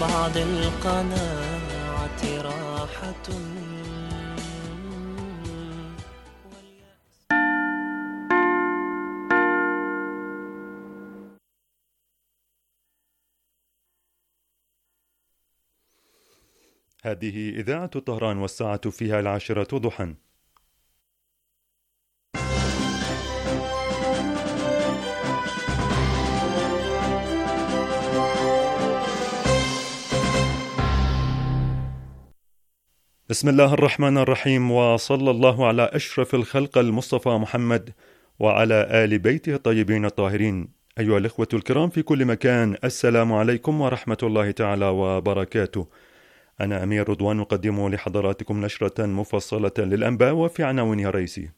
بعد القناعة راحة. هذه إذاعة طهران والساعة فيها 10 ضحى. بسم الله الرحمن الرحيم، وصلى الله على أشرف الخلق المصطفى محمد وعلى آل بيته الطيبين الطاهرين. أيها الإخوة الكرام في كل مكان، السلام عليكم ورحمة الله تعالى وبركاته. أنا أمير رضوان أقدم لحضراتكم نشرة مفصلة للأنباء وفي عناوينها الرئيسية.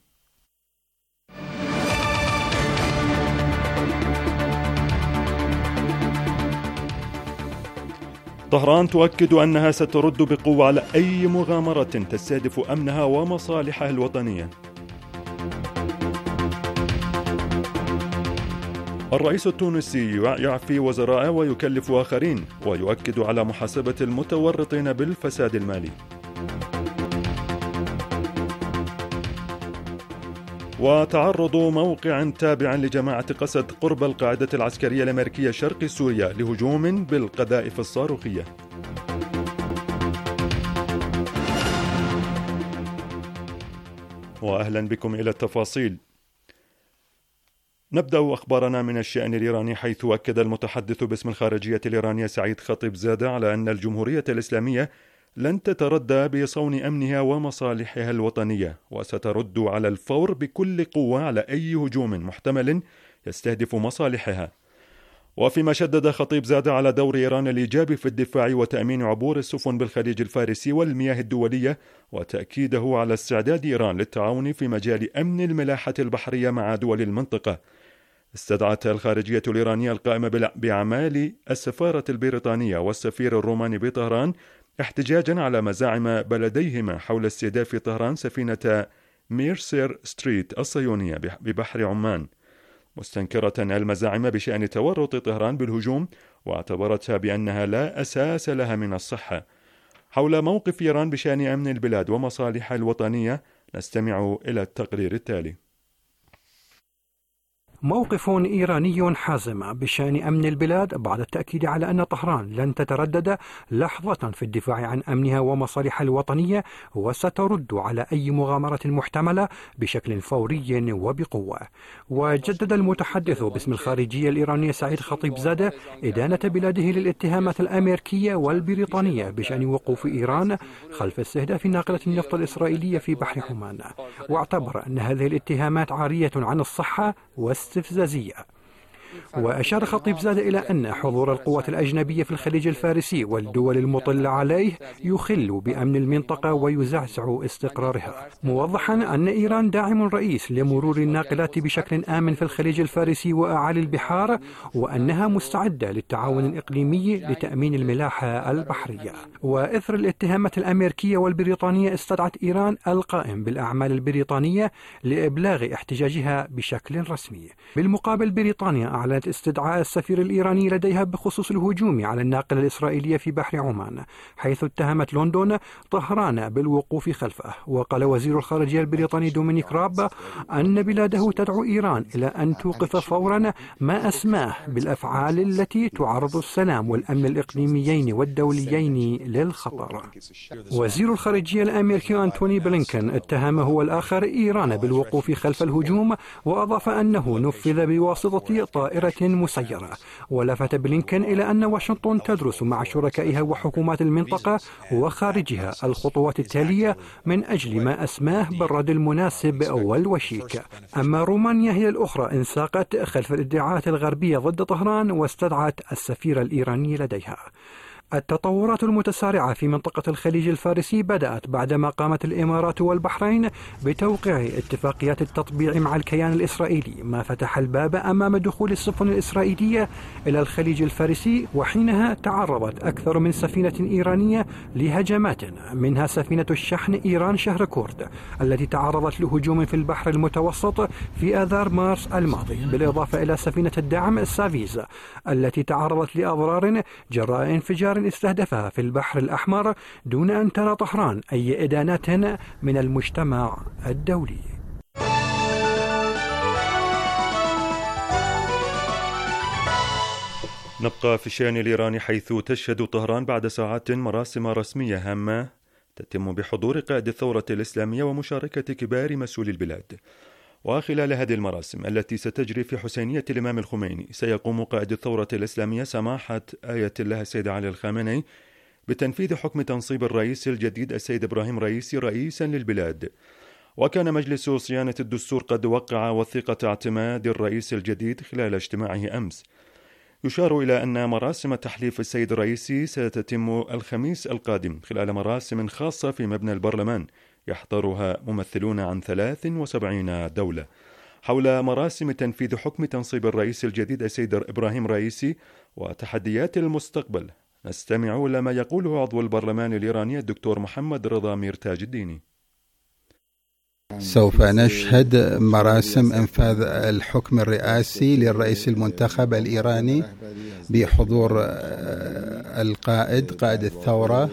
طهران تؤكد أنها سترد بقوة على أي مغامرة تستهدف أمنها ومصالحها الوطنية. الرئيس التونسي يعفي وزراء ويكلف آخرين، ويؤكد على محاسبة المتورطين بالفساد المالي. وتعرض موقع تابع لجماعة قسد قرب القاعدة العسكرية الأمريكية شرق سوريا لهجوم بالقذائف الصاروخية. وأهلا بكم إلى التفاصيل. نبدأ أخبارنا من الشأن الإيراني، حيث أكد المتحدث باسم الخارجية الإيرانية سعيد خطيبزادة على أن الجمهورية الإسلامية لن تتردى بصون أمنها ومصالحها الوطنية، وسترد على الفور بكل قوة على أي هجوم محتمل يستهدف مصالحها. وفيما شدد خطيبزادة على دور إيران الإيجابي في الدفاع وتأمين عبور السفن بالخليج الفارسي والمياه الدولية، وتأكيده على استعداد إيران للتعاون في مجال أمن الملاحة البحرية مع دول المنطقة. استدعت الخارجية الإيرانية القائمة بأعمال السفارة البريطانية والسفير الروماني بطهران احتجاجا على مزاعم بلديهما حول استهداف طهران سفينة ميرسير ستريت الصهيونية ببحر عمان، مستنكرة المزاعم بشأن تورط طهران بالهجوم، واعتبرتها بأنها لا أساس لها من الصحة. حول موقف إيران بشأن أمن البلاد ومصالحها الوطنية نستمع إلى التقرير التالي. موقف إيراني حازم بشأن أمن البلاد بعد التأكيد على أن طهران لن تتردد لحظة في الدفاع عن أمنها ومصالحها الوطنية، وسترد على أي مغامرة محتملة بشكل فوري وبقوة. وجدد المتحدث باسم الخارجية الإيرانية سعيد خطيبزادة إدانة بلاده للاتهامات الأمريكية والبريطانية بشأن وقوف إيران خلف استهداف ناقلة النفط الإسرائيلية في بحر عمان، واعتبر أن هذه الاتهامات عارية عن الصحة واستفزازية. وأشار خطيبزادة إلى أن حضور القوات الأجنبية في الخليج الفارسي والدول المطلة عليه يخل بأمن المنطقة ويزعزع استقرارها، موضحا أن إيران داعم رئيس لمرور الناقلات بشكل آمن في الخليج الفارسي وأعالي البحار، وأنها مستعدة للتعاون الإقليمي لتأمين الملاحة البحرية. وإثر الاتهامات الأمريكية والبريطانية استدعت إيران القائم بالأعمال البريطانية لإبلاغ احتجاجها بشكل رسمي. بالمقابل بريطانيا أعلنت استدعاء السفير الإيراني لديها بخصوص الهجوم على الناقلة الإسرائيلية في بحر عمان، حيث اتهمت لندن طهران بالوقوف خلفه. وقال وزير الخارجية البريطاني دومينيك راب أن بلاده تدعو إيران إلى أن توقف فورا ما أسماه بالأفعال التي تعرض السلام والأمن الإقليميين والدوليين للخطر. وزير الخارجية الأمريكي أنتوني بلينكن اتهم هو الآخر إيران بالوقوف خلف الهجوم، وأضاف أنه نفذ بواسطة طائرة مسيرة. ولفت بلينكن إلى أن واشنطن تدرس مع شركائها وحكومات المنطقة وخارجها الخطوات التالية من أجل ما أسماه بالرد المناسب والوشيك. أما رومانيا هي الأخرى انساقت خلف الادعاءات الغربية ضد طهران واستدعت السفير الإيراني لديها. التطورات المتسارعة في منطقة الخليج الفارسي بدأت بعدما قامت الإمارات والبحرين بتوقيع اتفاقيات التطبيع مع الكيان الإسرائيلي، ما فتح الباب أمام دخول السفن الإسرائيلية إلى الخليج الفارسي. وحينها تعرضت أكثر من سفينة إيرانية لهجمات، منها سفينة الشحن إيران شهر كورد التي تعرضت لهجوم في البحر المتوسط في آذار مارس الماضي، بالإضافة إلى سفينة الدعم سافيز التي تعرضت لأضرار جراء انفجار طائرة استهدفها في البحر الأحمر دون أن ترى طهران أي إدانات من المجتمع الدولي. نبقى في الشأن الإيراني، حيث تشهد طهران بعد ساعات مراسم رسمية هامة تتم بحضور قائد الثورة الإسلامية ومشاركة كبار مسؤولي البلاد. وخلال هذه المراسم التي ستجري في حسينية الإمام الخميني، سيقوم قائد الثورة الإسلامية سماحة آية الله السيد علي الخامنئي بتنفيذ حكم تنصيب الرئيس الجديد السيد إبراهيم رئيسي رئيسا للبلاد. وكان مجلس صيانة الدستور قد وقع وثيقة اعتماد الرئيس الجديد خلال اجتماعه أمس. يشار إلى أن مراسم تحليف السيد الرئيسي ستتم الخميس القادم خلال مراسم خاصة في مبنى البرلمان يحضرها ممثلون عن 73 دولة حول مراسم تنفيذ حكم تنصيب الرئيس الجديد السيد إبراهيم رئيسي وتحديات المستقبل. نستمع إلى ما يقوله عضو البرلمان الإيراني الدكتور محمد رضا مير تاج الديني. سوف نشهد مراسم إنفاذ الحكم الرئاسي للرئيس المنتخب الإيراني بحضور قائد الثورة،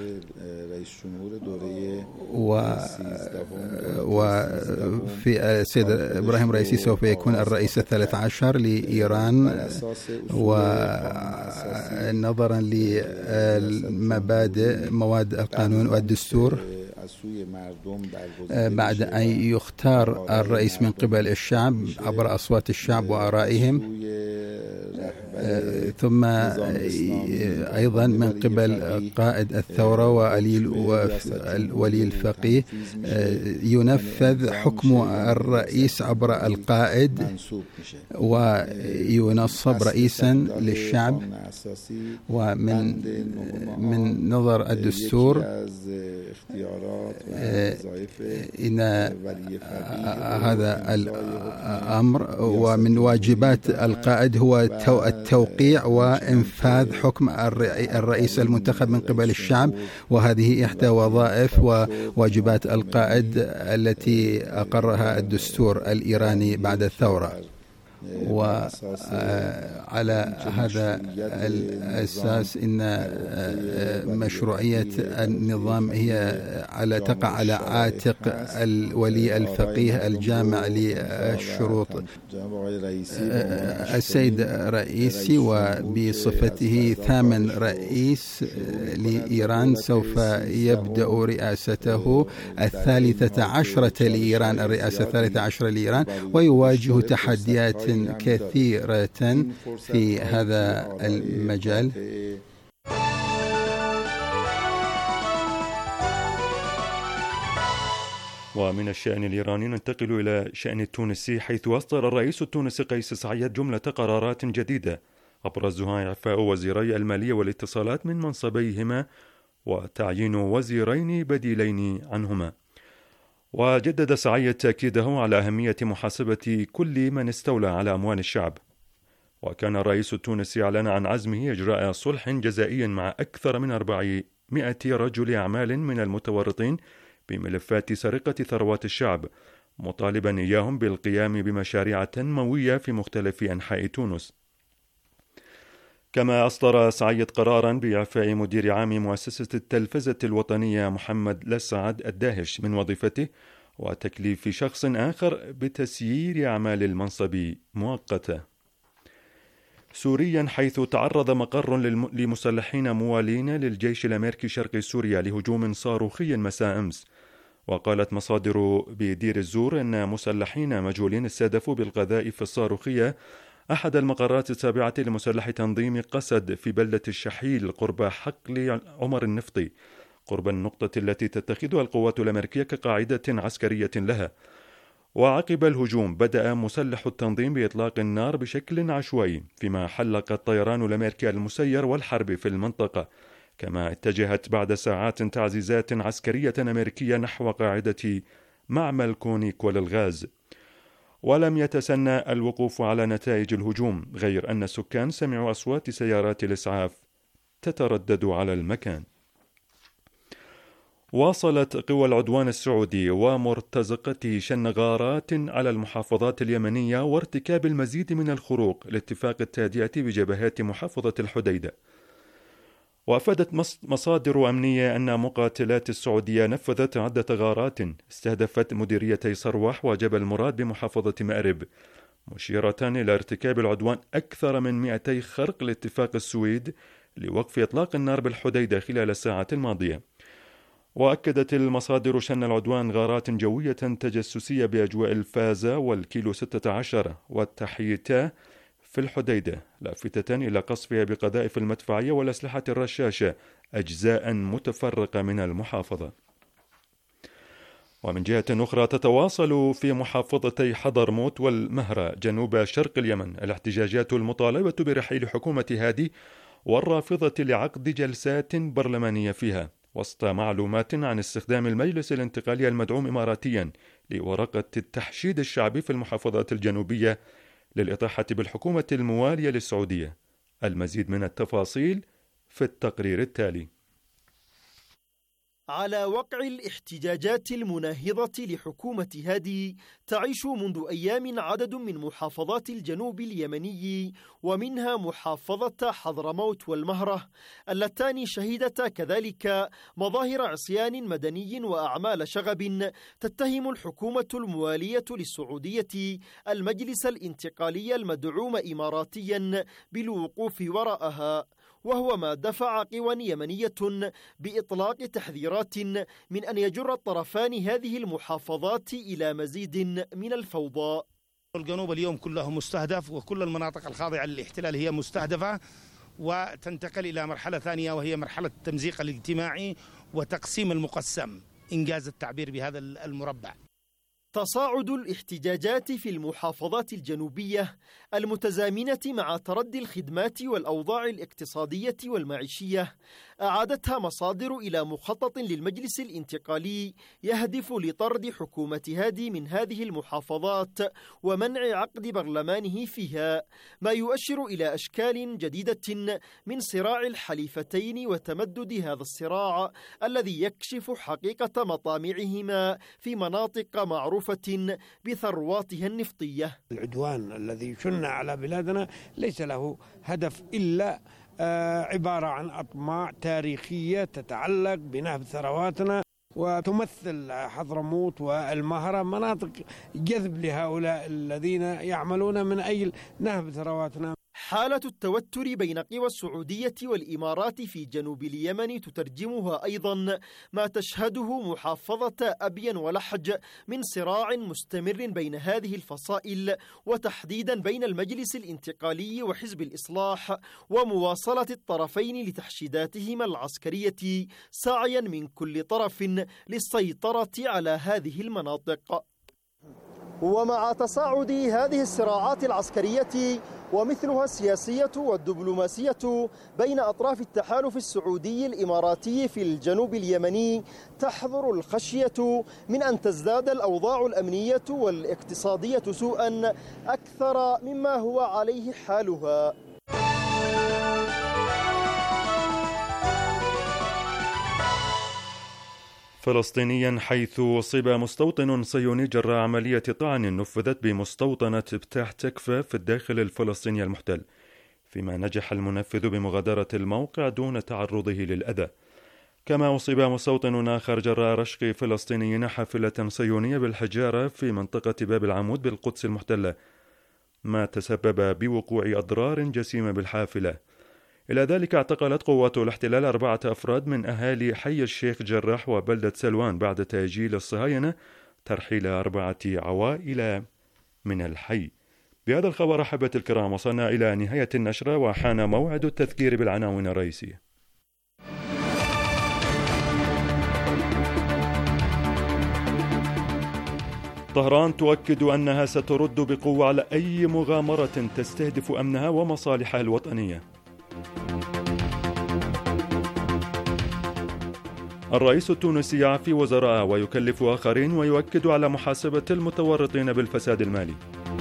وفي السيد إبراهيم رئيسي سوف يكون الرئيس 13 لإيران. ونظرا لمبادئ مواد القانون والدستور، بعد أن يختار الرئيس من قبل الشعب عبر أصوات الشعب وآرائهم، ثم أيضا من قبل قائد الثورة وولي الفقيه، ينفذ حكم الرئيس عبر القائد وينصب رئيسا للشعب. ومن نظر الدستور إن هذا الأمر، ومن واجبات القائد هو التوقيع وإنفاذ حكم الرئيس المنتخب من قبل الشعب، وهذه إحدى وظائف وواجبات القائد التي أقرها الدستور الإيراني بعد الثورة. وعلى هذا الأساس إن مشروعية النظام هي تقع على عاتق الولي الفقيه الجامع للشروط السيد رئيسي، وبصفته ثامن رئيس لإيران سوف يبدأ رئاسته 13 لإيران، الرئاسة 13 لإيران، ويواجه تحديات كثيرة في هذا المجال. ومن الشأن الإيراني ننتقل إلى الشأن التونسي، حيث أصدر الرئيس التونسي قيس سعيد جملة قرارات جديدة أبرزها إعفاء وزيري المالية والاتصالات من منصبيهما وتعيين وزيرين بديلين عنهما. وجدد سعيد تأكيده على أهمية محاسبة كل من استولى على أموال الشعب. وكان الرئيس التونسي أعلن عن عزمه إجراء صلح جزائي مع أكثر من 400 رجل أعمال من المتورطين بملفات سرقة ثروات الشعب، مطالبا إياهم بالقيام بمشاريع تنموية في مختلف أنحاء تونس. كما أصدر سعيد قرارا بإعفاء مدير عام مؤسسة التلفزة الوطنية محمد لسعد الداهش من وظيفته، وتكليف شخص آخر بتسيير أعمال المنصب مؤقتة. سوريا، حيث تعرض مقر لمسلحين موالين للجيش الأمريكي شرق سوريا لهجوم صاروخي مساء أمس. وقالت مصادر بدير الزور أن مسلحين مجهولين استهدفوا بالقذائف الصاروخية أحد المقرات التابعة لمسلح تنظيم قسد في بلدة الشحيل قرب حقل عمر النفطي، قرب النقطة التي تتخذها القوات الأمريكية كقاعدة عسكرية لها. وعقب الهجوم بدأ مسلح التنظيم بإطلاق النار بشكل عشوائي، فيما حلق الطيران الأمريكي المسير والحرب في المنطقة. كما اتجهت بعد ساعات تعزيزات عسكرية أمريكية نحو قاعدة معمل كونيك للغاز. ولم يتسنى الوقوف على نتائج الهجوم، غير أن السكان سمعوا أصوات سيارات الإسعاف تتردد على المكان. واصلت قوى العدوان السعودي ومرتزقته شن غارات على المحافظات اليمنية وارتكاب المزيد من الخروق لاتفاق التهدئة بجبهات محافظة الحديدة. وأفادت مصادر أمنية أن مقاتلات السعودية نفذت عدة غارات استهدفت مديريتي صروح وجبل مراد بمحافظة مأرب، مشيرة إلى ارتكاب العدوان أكثر من 200 خرق لاتفاق السويد لوقف إطلاق النار بالحديدة خلال الساعات الماضية. وأكدت المصادر شن العدوان غارات جوية تجسسية بأجواء الفازة والكيلو 16 والتحيتا في الحديدة، لافتة إلى قصفها بقذائف المدفعية والأسلحة الرشاشة أجزاء متفرقة من المحافظة. ومن جهة أخرى تتواصل في محافظتي حضرموت والمهرة جنوب شرق اليمن الاحتجاجات المطالبة برحيل حكومة هادي والرافضة لعقد جلسات برلمانية فيها، وسط معلومات عن استخدام المجلس الانتقالي المدعوم إماراتيا لورقة التحشيد الشعبي في المحافظات الجنوبية للإطاحة بالحكومة الموالية للسعودية. المزيد من التفاصيل في التقرير التالي. على وقع الاحتجاجات المناهضة لحكومة هادي تعيش منذ أيام عدد من محافظات الجنوب اليمني، ومنها محافظة حضرموت والمهرة اللتان شهدتا كذلك مظاهر عصيان مدني وأعمال شغب تتهم الحكومة الموالية للسعودية المجلس الانتقالي المدعوم إماراتيا بالوقوف وراءها، وهو ما دفع قوى يمنية بإطلاق تحذيرات من أن يجر الطرفان هذه المحافظات إلى مزيد من الفوضى. الجنوب اليوم كله مستهدف، وكل المناطق الخاضعة للاحتلال هي مستهدفة، وتنتقل إلى مرحلة ثانية وهي مرحلة التمزيق الاجتماعي وتقسيم المقسم، إنجاز التعبير بهذا المربع. تصاعد الاحتجاجات في المحافظات الجنوبية المتزامنة مع تردي الخدمات والأوضاع الاقتصادية والمعيشية أعادتها مصادر إلى مخطط للمجلس الانتقالي يهدف لطرد حكومة هادي من هذه المحافظات ومنع عقد برلمانه فيها، ما يؤشر إلى أشكال جديدة من صراع الحليفتين وتمدد هذا الصراع الذي يكشف حقيقة مطامعهما في مناطق معروفة بثرواتها النفطية. العدوان الذي شن على بلادنا ليس له هدف إلا عبارة عن أطماع تاريخية تتعلق بنهب ثرواتنا، وتمثل حضرموت والمهرة مناطق جذب لهؤلاء الذين يعملون من أجل نهب ثرواتنا. حالة التوتر بين قوى السعودية والإمارات في جنوب اليمن تترجمها أيضا ما تشهده محافظة أبين ولحج من صراع مستمر بين هذه الفصائل، وتحديدا بين المجلس الانتقالي وحزب الإصلاح، ومواصلة الطرفين لتحشيداتهما العسكرية سعيا من كل طرف للسيطرة على هذه المناطق. ومع تصاعد هذه الصراعات العسكرية ومثلها السياسية والدبلوماسية بين أطراف التحالف السعودي الإماراتي في الجنوب اليمني، تحظر الخشية من أن تزداد الأوضاع الأمنية والاقتصادية سوءا أكثر مما هو عليه حالها. فلسطينيا حيث أصيب مستوطن صهيوني جراء عملية طعن نفذت بمستوطنة بتاح تكفى في الداخل الفلسطيني المحتل، فيما نجح المنفذ بمغادرة الموقع دون تعرضه للأذى. كما أصيب مستوطن آخر جراء رشق فلسطينيين حافلة صهيونية بالحجارة في منطقة باب العمود بالقدس المحتلة، ما تسبب بوقوع أضرار جسيمة بالحافلة. إلى ذلك اعتقلت قوات الاحتلال 4 أفراد من أهالي حي الشيخ جراح وبلدة سلوان بعد تأجيل الصهاينة ترحيل 4 عوائل من الحي. بهذا الخبر أحبة الكرام وصلنا إلى نهاية النشرة، وحان موعد التذكير بالعناوين الرئيسية. طهران تؤكد أنها سترد بقوة على أي مغامرة تستهدف أمنها ومصالحها الوطنية. الرئيس التونسي يعفي وزراء ويكلف آخرين ويؤكد على محاسبة المتورطين بالفساد المالي.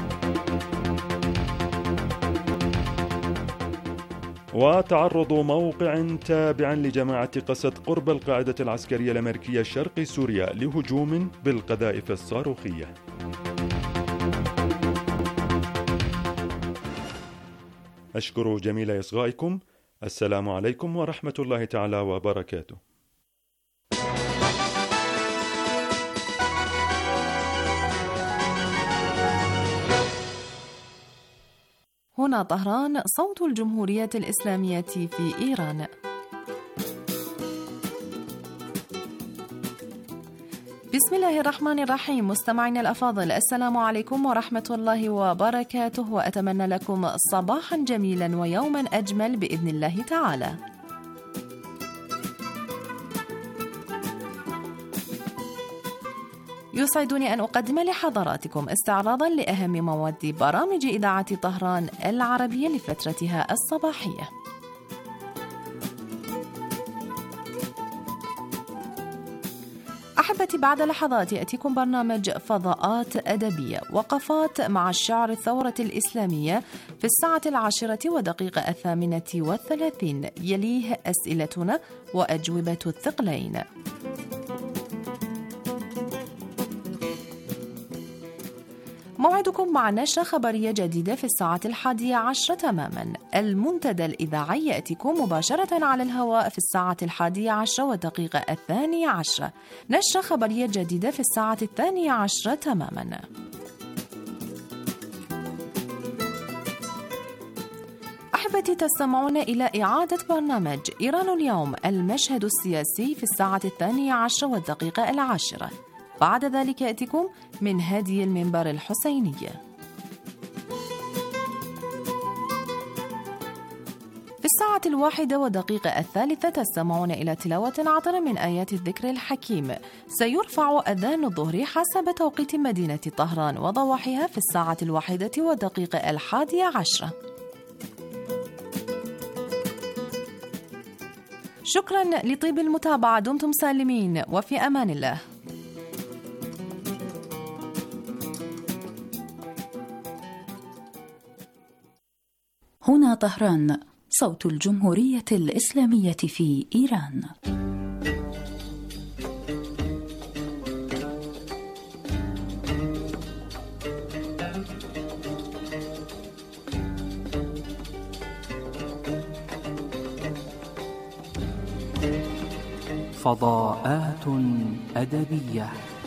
وتعرض موقع تابع لجماعة قسد قرب القاعدة العسكرية الأمريكية شرق سوريا لهجوم بالقذائف الصاروخية. أشكر جميل إصغائكم. السلام عليكم ورحمة الله تعالى وبركاته. هنا طهران، صوت الجمهورية الإسلامية في إيران. بسم الله الرحمن الرحيم. مستمعينا الأفاضل، السلام عليكم ورحمة الله وبركاته، وأتمنى لكم صباحا جميلا ويوما أجمل بإذن الله تعالى. يسعدني أن أقدم لحضراتكم استعراضا لأهم مواد برامج إذاعة طهران العربية لفترتها الصباحية. أحبتي، بعد لحظات يأتيكم برنامج فضاءات أدبية، وقفات مع الشعر الثورة الإسلامية في 10:08 يليه أسئلتنا وأجوبة الثقلين. موعدكم مع نشرة خبرية جديدة في 11:10 تماما. المنتدى الإذاعي يأتيكم مباشرة على الهواء في 11:10 نشرة خبرية جديدة في 12:00 تماما. أحبتي، تستمعون إلى إعادة برنامج إيران اليوم، المشهد السياسي في 12:10. بعد ذلك يأتيكم من هدي المنبر الحسينية. في 1:03 تستمعون إلى تلاوة عطرة من آيات الذكر الحكيم. سيرفع أذان الظهر حسب توقيت مدينة طهران وضواحيها في 1:11. شكرا لطيب المتابعة، دمتم سالمين وفي أمان الله. هنا طهران، صوت الجمهورية الإسلامية في إيران. فضاءات أدبية.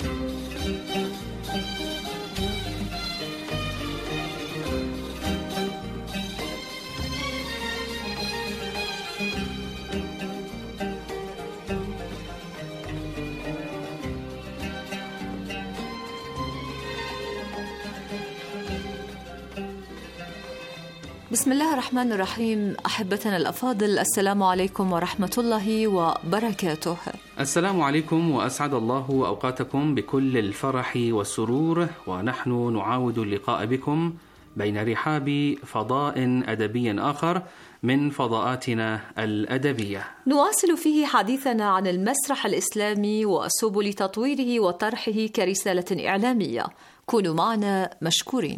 بسم الله الرحمن الرحيم. أحبتنا الأفاضل، السلام عليكم ورحمة الله وبركاته. السلام عليكم، وأسعد الله أوقاتكم بكل الفرح والسرور، ونحن نعاود اللقاء بكم بين رحاب فضاء أدبي آخر من فضاءاتنا الأدبية، نواصل فيه حديثنا عن المسرح الإسلامي وسبل تطويره وطرحه كرسالة إعلامية. كونوا معنا مشكورين.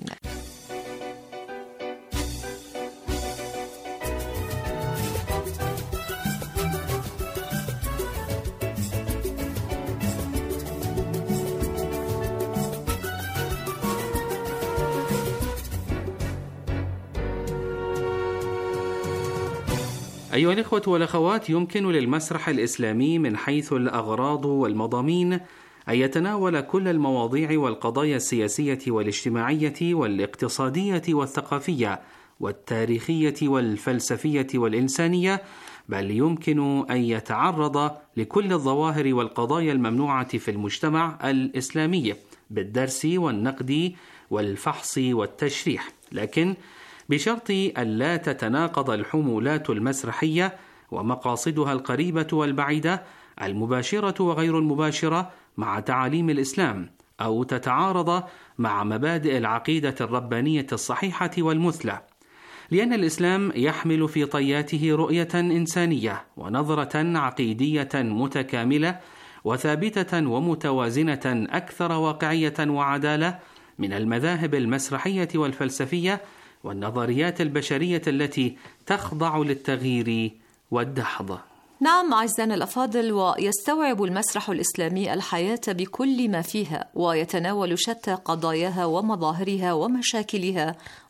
أيها الإخوة والأخوات، يمكن للمسرح الإسلامي من حيث الأغراض والمضامين أن يتناول كل المواضيع والقضايا السياسية والاجتماعية والاقتصادية والثقافية والتاريخية والفلسفية والإنسانية، بل يمكن أن يتعرض لكل الظواهر والقضايا الممنوعة في المجتمع الإسلامي بالدرس والنقد والفحص والتشريح، لكن بشرط ألا تتناقض الحمولات المسرحية ومقاصدها القريبة والبعيدة، المباشرة وغير المباشرة، مع تعاليم الإسلام، أو تتعارض مع مبادئ العقيدة الربانية الصحيحة والمثلى، لأن الإسلام يحمل في طياته رؤية إنسانية ونظرة عقيدية متكاملة وثابتة ومتوازنة أكثر واقعية وعدالة من المذاهب المسرحية والفلسفية والنظريات البشرية التي تخضع للتغيير والدحض. نعم أعزائنا الأفاضل، ويستوعب المسرح الإسلامي الحياة بكل ما فيها، ويتناول شتى قضاياها ومظاهرها ومشاكلها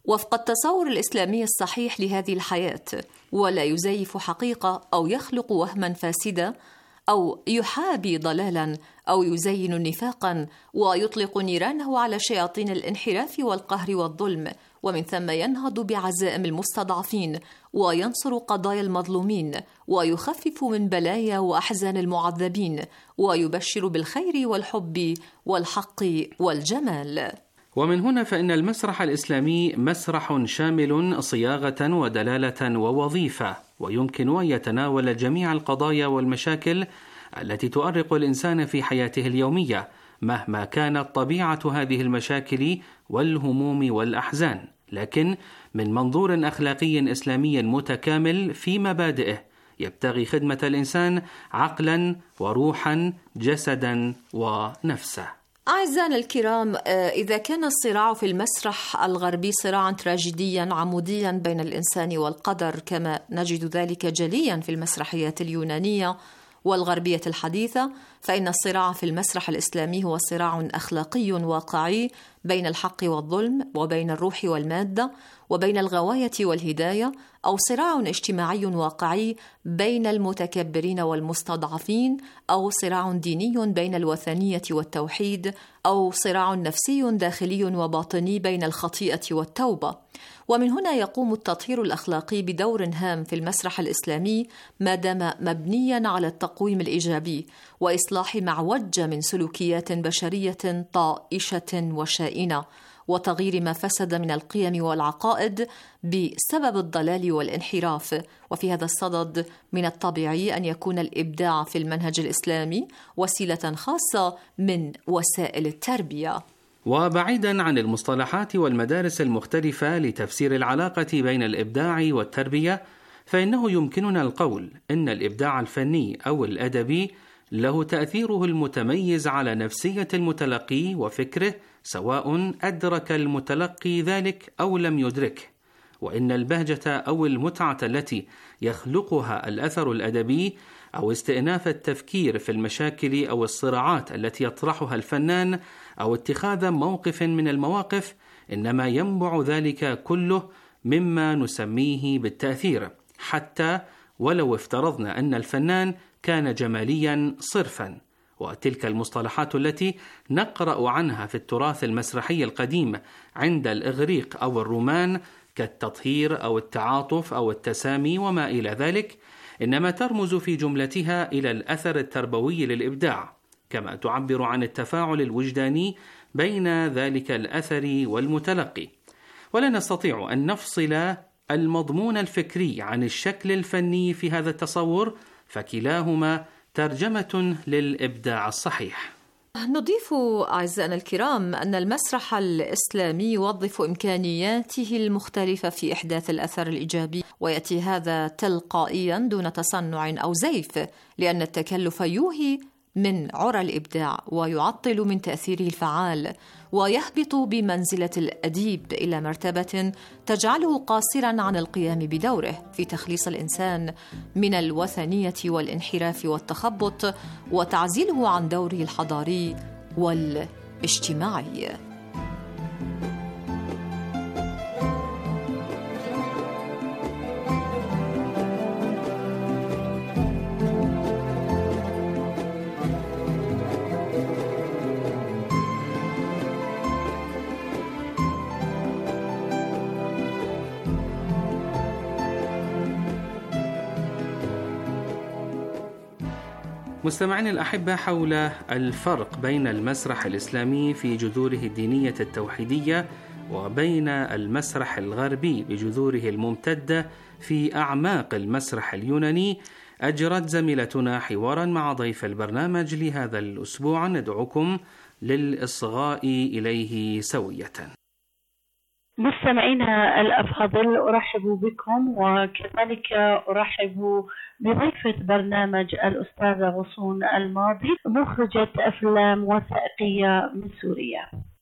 وفق التصور الإسلامي الصحيح لهذه الحياة، ولا يزيف حقيقة أو يخلق وهما فاسدا أو يحابي ضلالا أو يزين نفاقا ويطلق نيرانه على شياطين الانحراف والقهر والظلم، ومن ثم ينهض بعزائم المستضعفين وينصر قضايا المظلومين ويخفف من بلايا وأحزان المعذبين ويبشر بالخير والحب والحق والجمال. ومن هنا فإن المسرح الإسلامي مسرح شامل صياغة ودلالة ووظيفة، ويمكن أن يتناول جميع القضايا والمشاكل التي تؤرق الإنسان في حياته اليومية، مهما كانت طبيعة هذه المشاكل والهموم والأحزان، لكن من منظور أخلاقي إسلامي متكامل في مبادئه، يبتغي خدمة الإنسان عقلا وروحا جسدا ونفسا. أعزائنا الكرام، إذا كان الصراع في المسرح الغربي صراعا تراجيديا عموديا بين الإنسان والقدر، كما نجد ذلك جليا في المسرحيات اليونانية والغربية الحديثة، فإن الصراع في المسرح الإسلامي هو صراع أخلاقي واقعي بين الحق والظلم، وبين الروح والمادة، وبين الغواية والهداية، أو صراع اجتماعي واقعي بين المتكبرين والمستضعفين، أو صراع ديني بين الوثنية والتوحيد، أو صراع نفسي داخلي وباطني بين الخطيئة والتوبة. ومن هنا يقوم التطهير الأخلاقي بدور هام في المسرح الإسلامي ما دام مبنيا على التقويم الإيجابي وإصلاح معوج من سلوكيات بشرية طائشة وشائنة، وتغيير ما فسد من القيم والعقائد بسبب الضلال والانحراف. وفي هذا الصدد من الطبيعي أن يكون الإبداع في المنهج الإسلامي وسيلة خاصة من وسائل التربية. وبعيدا عن المصطلحات والمدارس المختلفة لتفسير العلاقة بين الإبداع والتربية، فإنه يمكننا القول إن الإبداع الفني أو الأدبي له تأثيره المتميز على نفسية المتلقي وفكره، سواء أدرك المتلقي ذلك أو لم يدركه. وإن البهجة أو المتعة التي يخلقها الأثر الأدبي أو استئناف التفكير في المشاكل أو الصراعات التي يطرحها الفنان أو اتخاذ موقف من المواقف، إنما ينبع ذلك كله مما نسميه بالتأثير، حتى ولو افترضنا أن الفنان كان جماليا صرفا. وتلك المصطلحات التي نقرأ عنها في التراث المسرحي القديم عند الإغريق أو الرومان كالتطهير أو التعاطف أو التسامي وما إلى ذلك، إنما ترمز في جملتها إلى الأثر التربوي للإبداع، كما تعبر عن التفاعل الوجداني بين ذلك الأثر والمتلقي. ولا نستطيع أن نفصل المضمون الفكري عن الشكل الفني في هذا التصور، فكلاهما ترجمة للإبداع الصحيح. نضيف أعزائنا الكرام أن المسرح الإسلامي يوظف إمكانياته المختلفة في إحداث الأثر الإيجابي، ويأتي هذا تلقائيا دون تصنع أو زيف، لأن التكلف يوهي من عرى الإبداع ويعطل من تأثيره الفعال، ويهبط بمنزلة الأديب إلى مرتبة تجعله قاصرا عن القيام بدوره في تخليص الإنسان من الوثنية والانحراف والتخبط، وتعزيله عن دوره الحضاري والاجتماعي. مستمعين الأحبة، حول الفرق بين المسرح الإسلامي في جذوره الدينية التوحيدية وبين المسرح الغربي بجذوره الممتدة في أعماق المسرح اليوناني، أجرت زميلتنا حوارا مع ضيف البرنامج لهذا الأسبوع، ندعوكم للإصغاء إليه سوية. مستمعينا الأفاضل، أرحب بكم، وكذلك أرحب بضيفة برنامج الأستاذة غصون الماضي، مخرجة أفلام وثائقية من سوريا.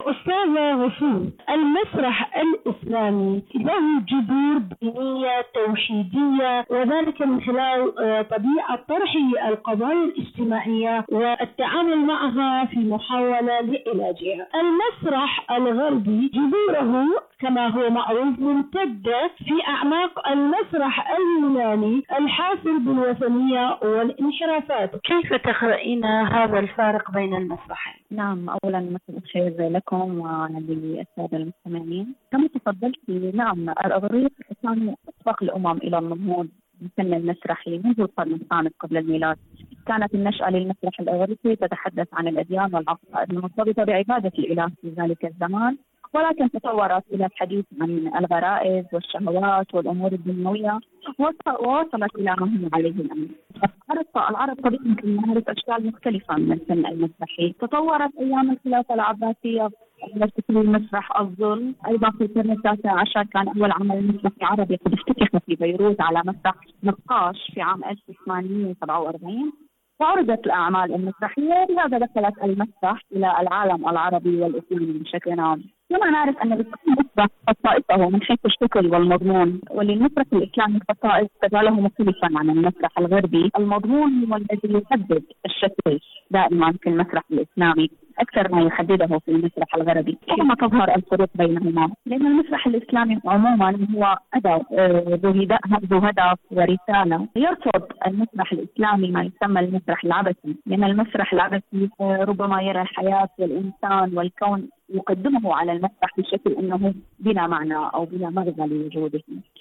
أستاذة وفود، المسرح الإسلامي له جذور دينية توحيدية، وذلك من خلال طبيعة طرح القضايا الاجتماعية والتعامل معها في محاولة لعلاجها. المسرح الغربي جذوره كما هو معروف ممتدة في أعماق المسرح اليوناني الحافل بالوثنية والانحرافات. كيف تقرأين هذا الفارق بين المسرحين؟ نعم، أولا مساء الخير لكم وللسادة المستمعين. كما تفضلتي، نعم، الإغريق كان أسبق الأمم إلى النهوض بالفن المسرحي منذ القرن الخامس قبل الميلاد. كانت النشأة للمسرح الإغريقي تتحدث عن الأديان والعقائد المرتبطة بعبادة الإله في ذلك الزمان، ولكن تطورت إلى الحديث عن الغرائز والشهوات والأمور الدنيوية، ووصلت إلى ما هم عليه الآن. العرب طبيعي يمكن نعرف أشكال مختلفة من الفن المسرحي. تطورت أيام الخلافة العباسية في المسرح الظل. أيضا في القرن التاسع عشر كان أول عمل مسرحي عربي قد افتتح في بيروت على مسرح نقاش في عام 1847، وعرضت الأعمال المسرحية. بهذا دخلت المسرح إلى العالم العربي والإسلامي بشكل عام. كما نعرف أن المسرح خصائصه من حيث الشكل والمضمون، وللمسرح الإسلامي خصائص تجعله مختلفا عن المسرح الغربي. المضمون هو الذي يحدد الشكل دائما في المسرح الإسلامي أكثر ما يحدده في المسرح الغربي. كما تظهر الفروق بينهما، لأن المسرح الإسلامي عموما هو أداء ذو هدف ورسالة. يرفض المسرح الإسلامي ما يسمى المسرح العبثي، لأن المسرح العبثي ربما يرى الحياة والإنسان والكون يقدمه على المسرح بشكل أنه بلا معنى أو بلا مغزى لوجوده.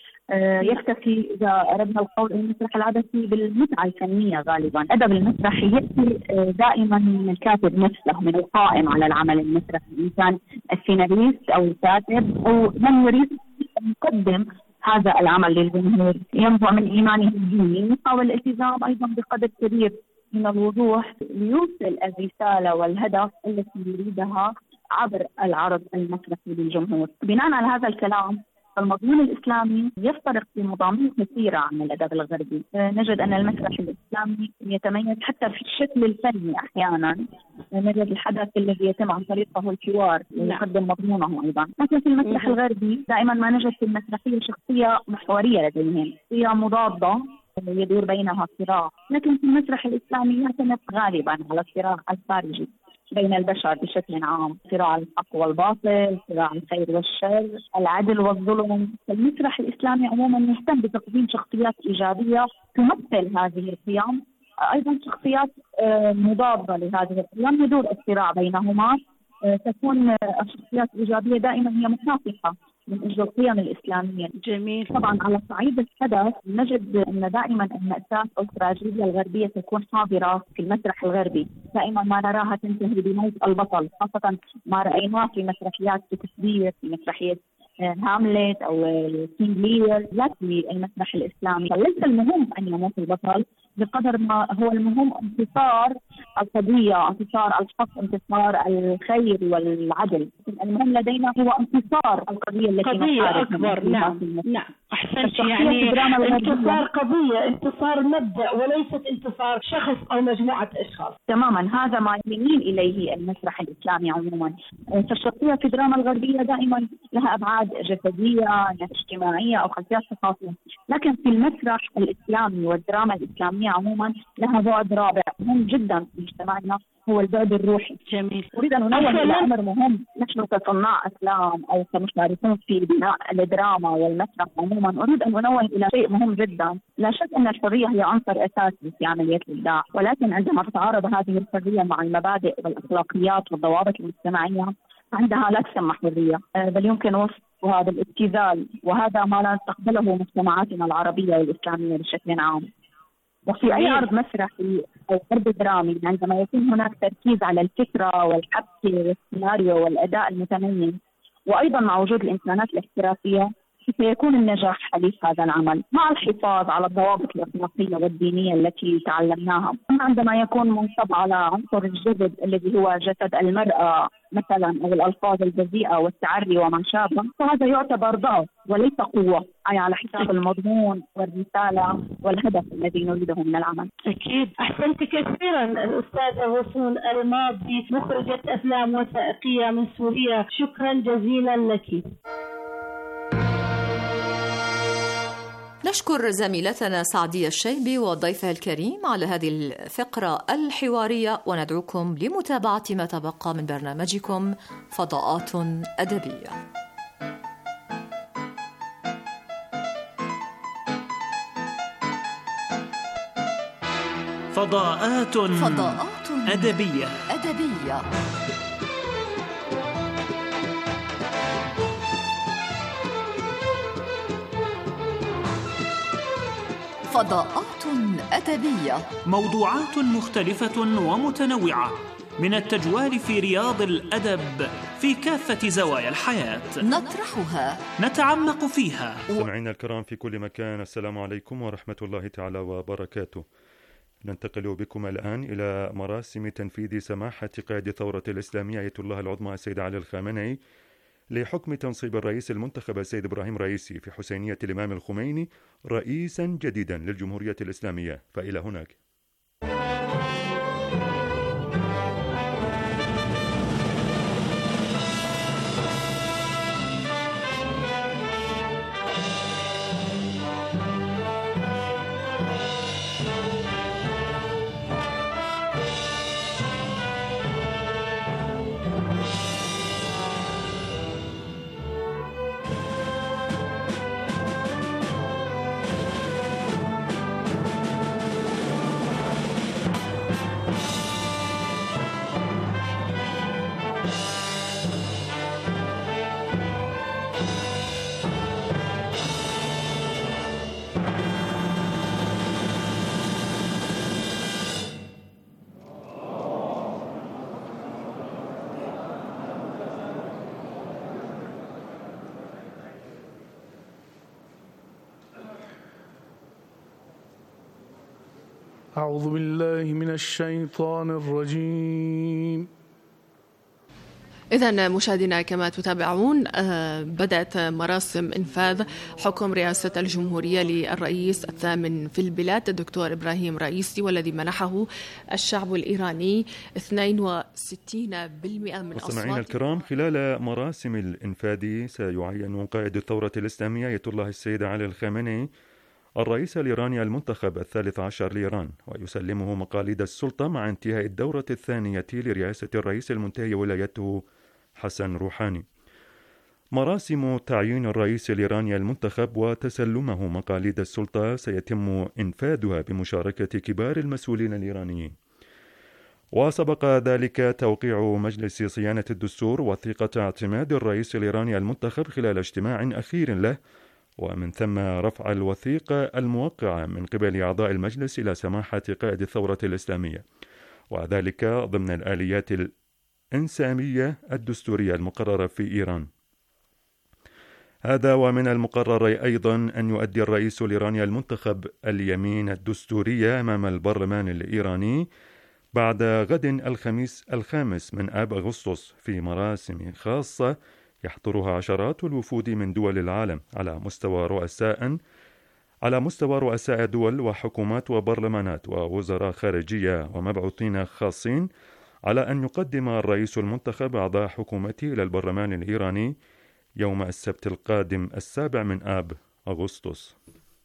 يكتفي إذا أردنا القول المسرح العبثي بالمتعة الفنية. غالبا أدب المسرح يأتي دائما من الكاتب نفسه، من القائم على العمل المسرحي، إن كان السيناريست أو الكاتب أو من يريد أن يقدم هذا العمل للجمهور. ينبع من إيمانه الديني والالتزام أيضا بقدر كبير من الوضوح ليوصل الرسالة والهدف التي يريدها عبر العرض المسرحي للجمهور. بناء على هذا الكلام، المضمون الإسلامي يفترق في مضامين كثيرة عن الأدب الغربي. نجد أن المسرح الإسلامي يتميز حتى في الشكل الفني. أحيانا نجد الحدث الذي يتم عن طريقه الحوار ويقدم مضمونه أيضا، لكن في المسرح الغربي دائما ما نجد في المسرحية شخصية محورية لديهم، هي مضادة يدور بينها صراع. لكن في المسرح الإسلامي يعتمد غالبا على الصراع الخارجي بين البشر بشكل عام، صراع الحق والباطل، صراع الخير والشر، العدل والظلم. المسرح الإسلامي عموما يهتم بتقديم شخصيات إيجابية تمثل هذه القيم، أيضا شخصيات مضادة لهذه القيم يدور الصراع بينهما. تكون الشخصيات الإيجابية دائما هي مكافحة من أجل القيم الإسلامية. جميل. طبعا على صعيد الحدث نجد أن دائما المأساة أو التراجيديا الغربية تكون حاضرة في المسرح الغربي. دائما ما نراها تنتهي بموت البطل، خاصة ما رأيناه في مسرحيات شكسبير، في مسرحية هاملت أو كينغ لير. لا في المسرح الإسلامي فليس المهم أن يموت البطل بقدر ما هو المهم انتصار القضية، انتصار الحق، انتصار الخير والعدل. المهم لدينا هو انتصار القضية التي قضية أكبر. نعم أحسنت، يعني انتصار قضية، انتصار مبدأ وليست انتصار شخص أو مجموعة أشخاص. تماما، هذا ما يميل إليه المسرح الإسلامي عموما. فالشخصية في الدراما الغربية دائما لها أبعاد جسدية، اجتماعية أو خلفيات ثقافية، لكن في المسرح الإسلامي والدراما الإسلامية عموما لها بعد رابع مهم جدا في مجتمعنا، هو البعد الروحي. جميل. أريد أن أنوه إلى أمر مهم. نحن كصناع أفلام أو كمشاركون في بناء الدراما والمسرح عموما، أريد أن أنوه إلى شيء مهم جدا. لا شك أن الحرية هي عنصر أساسي في عملية الإبداع، ولكن عندما تتعارض هذه الحرية مع المبادئ والأخلاقيات والضوابط المجتمعية عندها لا تسمى حرية، بل يمكن وصف هذا الابتذال، وهذا ما لا تقبله مجتمعاتنا العربية والإسلامية بشكل عام. وفي أي عرض مسرحي أو عرض درامي عندما يكون هناك تركيز على الفكرة والحبكة والسيناريو والأداء المتميز، وأيضا مع وجود الإمكانات الاحترافية، سيكون النجاح حليف هذا العمل مع الحفاظ على الضوابط الأخلاقية والدينية التي تعلمناها. أما عندما يكون منصب على عنصر الجسد الذي هو جسد المرأة مثلا أو الألفاظ البذيئة والتعري وما شابه، فهذا يعتبر ضعف وليس قوة، أي على حساب المضمون والرسالة والهدف الذي نريده من العمل. أكيد. أحسنت كثيرا الأستاذة غصون الماضي، مخرجة أفلام وثائقية من سوريا، شكرا جزيلا لك. نشكر زميلتنا سعدية الشيبي وضيفها الكريم على هذه الفقرة الحوارية، وندعوكم لمتابعة ما تبقى من برنامجكم فضاءات أدبية. فضاءات أدبية. فضاءات أدبية، موضوعات مختلفة ومتنوعة من التجوال في رياض الأدب في كافة زوايا الحياة، نطرحها، نتعمق فيها. سمعينا الكرام في كل مكان، السلام عليكم ورحمة الله تعالى وبركاته. ننتقل بكم الآن إلى مراسم تنفيذ سماحة قائد الثورة الإسلامية آية الله العظمى السيد علي الخامنئي لحكم تنصيب الرئيس المنتخب السيد إبراهيم رئيسي في حسينية الإمام الخميني رئيسا جديدا للجمهورية الإسلامية. فإلى هناك. أعوذ بالله من الشيطان الرجيم. إذن مشاهدينا كما تتابعون بدأت مراسم إنفاذ حكم رئاسة الجمهورية للرئيس الثامن في البلاد الدكتور إبراهيم رئيسي، والذي منحه الشعب الإيراني 62% من أصوات. مستمعينا الكرام، خلال مراسم الإنفاذ سيعين قائد الثورة الإسلامية آية الله السيد علي الخامنئي الرئيس الإيراني المنتخب ال13 لإيران، ويسلمه مقاليد السلطة مع انتهاء الدورة الثانية لرئاسة الرئيس المنتهي ولايته حسن روحاني. مراسم تعيين الرئيس الإيراني المنتخب وتسلمه مقاليد السلطة سيتم إنفاذها بمشاركة كبار المسؤولين الإيرانيين. وسبق ذلك توقيع مجلس صيانة الدستور وثيقة اعتماد الرئيس الإيراني المنتخب خلال اجتماع أخير له، ومن ثم رفع الوثيقة الموقعة من قبل أعضاء المجلس إلى سماحة قائد الثورة الإسلامية، وذلك ضمن الآليات الإنسانية الدستورية المقررة في إيران. هذا ومن المقرر أيضا أن يؤدي الرئيس الإيراني المنتخب اليمين الدستورية أمام البرلمان الإيراني بعد غد الخميس 5 من آب أغسطس في مراسم خاصة يحضرها عشرات الوفود من دول العالم على مستوى رؤساء دول وحكومات وبرلمانات ووزراء خارجية ومبعوثين خاصين، على أن يقدم الرئيس المنتخب أعضاء حكومته إلى البرلمان الإيراني يوم السبت القادم 7 من آب أغسطس.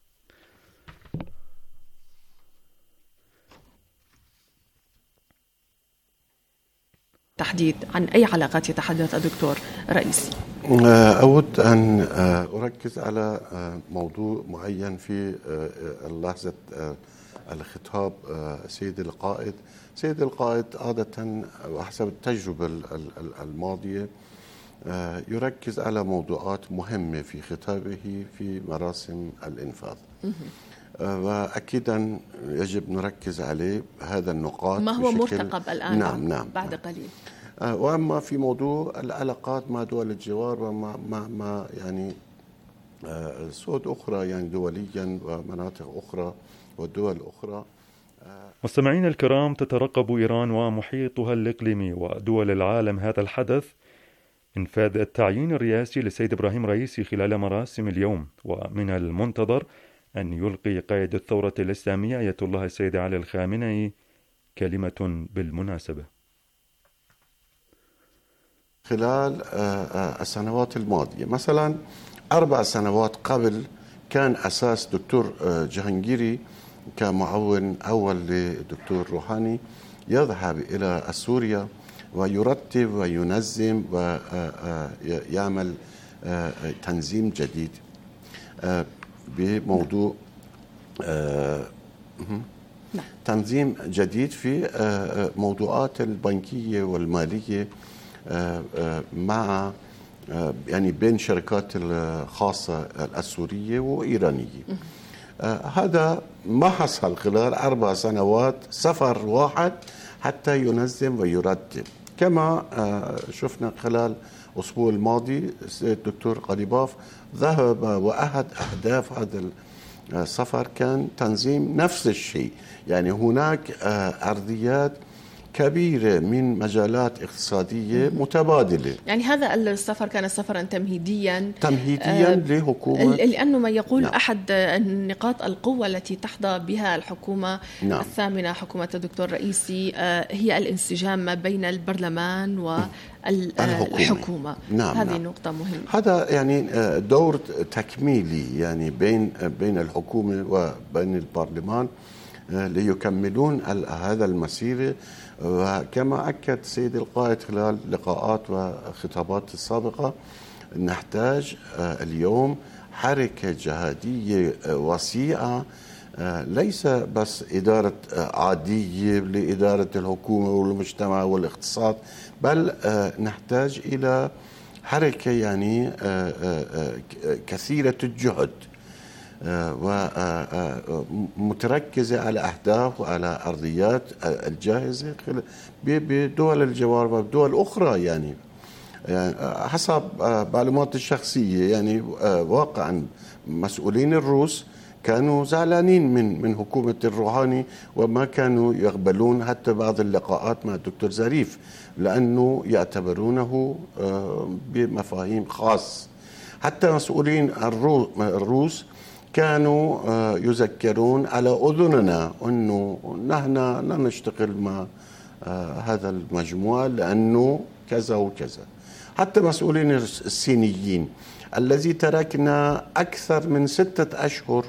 تحديد عن أي علاقات يتحدث الدكتور رئيسي؟ أود أن أركز على موضوع معين في لحظة الخطاب. سيد القائد عادة وحسب التجربة الماضية يركز على موضوعات مهمة في خطابه في مراسم الإنفاذ، وأكيدا يجب نركز عليه هذا النقاط. ما هو مرتقب الآن؟ نعم بعد قليل. وأما في موضوع العلاقات مع دول الجوار وما يعني سود أخرى يعني دوليا ومناطق أخرى والدول الأخرى. مستمعين الكرام، تترقب إيران ومحيطها الإقليمي ودول العالم هذا الحدث، إنفاذ التعيين الرئاسي للسيد إبراهيم رئيسي خلال مراسم اليوم، ومن المنتظر أن يلقي قائد الثورة الإسلامية آية الله السيد علي الخامنئي كلمة بالمناسبة. خلال السنوات الماضية مثلا 4 سنوات قبل كان أساس دكتور جهانجيري كمعاون أول للدكتور روحاني يذهب إلى سوريا ويرتب وينظم ويعمل تنظيم جديد بموضوع تنظيم جديد في موضوعات البنكية والمالية مع يعني بين شركات الخاصة السورية وإيرانية. هذا ما حصل خلال 4 سنوات، سفر واحد حتى ينظم ويرتب. كما شفنا خلال الأسبوع الماضي الدكتور قليباف ذهب وأحد أهداف هذا السفر كان تنظيم نفس الشيء. يعني هناك أرضيات كبيرة من مجالات اقتصادية متبادلة. يعني هذا السفر كان سفرا تمهيديا لحكومة، لأنه ما يقول أحد نقاط القوة التي تحظى بها الحكومة الثامنة، حكومة الدكتور رئيسي، هي الانسجام ما بين البرلمان والحكومة. هذه نقطة مهمة. هذا يعني دور تكميلي يعني بين الحكومة وبين البرلمان ليكملون هذا المسيرة. وكما أكد سيد القائد خلال لقاءات وخطابات السابقة، نحتاج اليوم حركة جهادية وسيعة، ليس بس إدارة عادية لإدارة الحكومة والمجتمع والاقتصاد، بل نحتاج إلى حركة يعني كثيرة الجهد ومتركزة على أهداف وعلى أرضيات الجاهزة بدول الجوار وبدول أخرى. يعني حسب معلومات الشخصية يعني واقعا مسؤولين الروس كانوا زعلانين من حكومة الروحاني وما كانوا يقبلون حتى بعض اللقاءات مع الدكتور ظريف، لأنه يعتبرونه بمفاهيم خاص. حتى مسؤولين الروس كانوا يذكرون على أذننا أنه نحن لا نشتغل مع هذا المجموعة لأنه كذا وكذا. حتى مسؤولين الصينيين الذي تركنا أكثر من 6 أشهر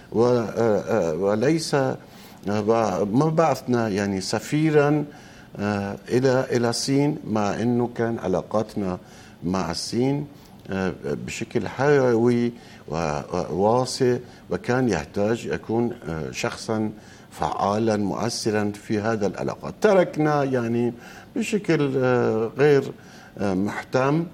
وليس ما بعثنا يعني سفيرا إلى الصين، مع أنه كان علاقاتنا مع الصين بشكل حيوي وواسع، وكان يحتاج يكون شخصا فعالا مؤثرا في هذا العلاقات. تركنا يعني بشكل غير محتم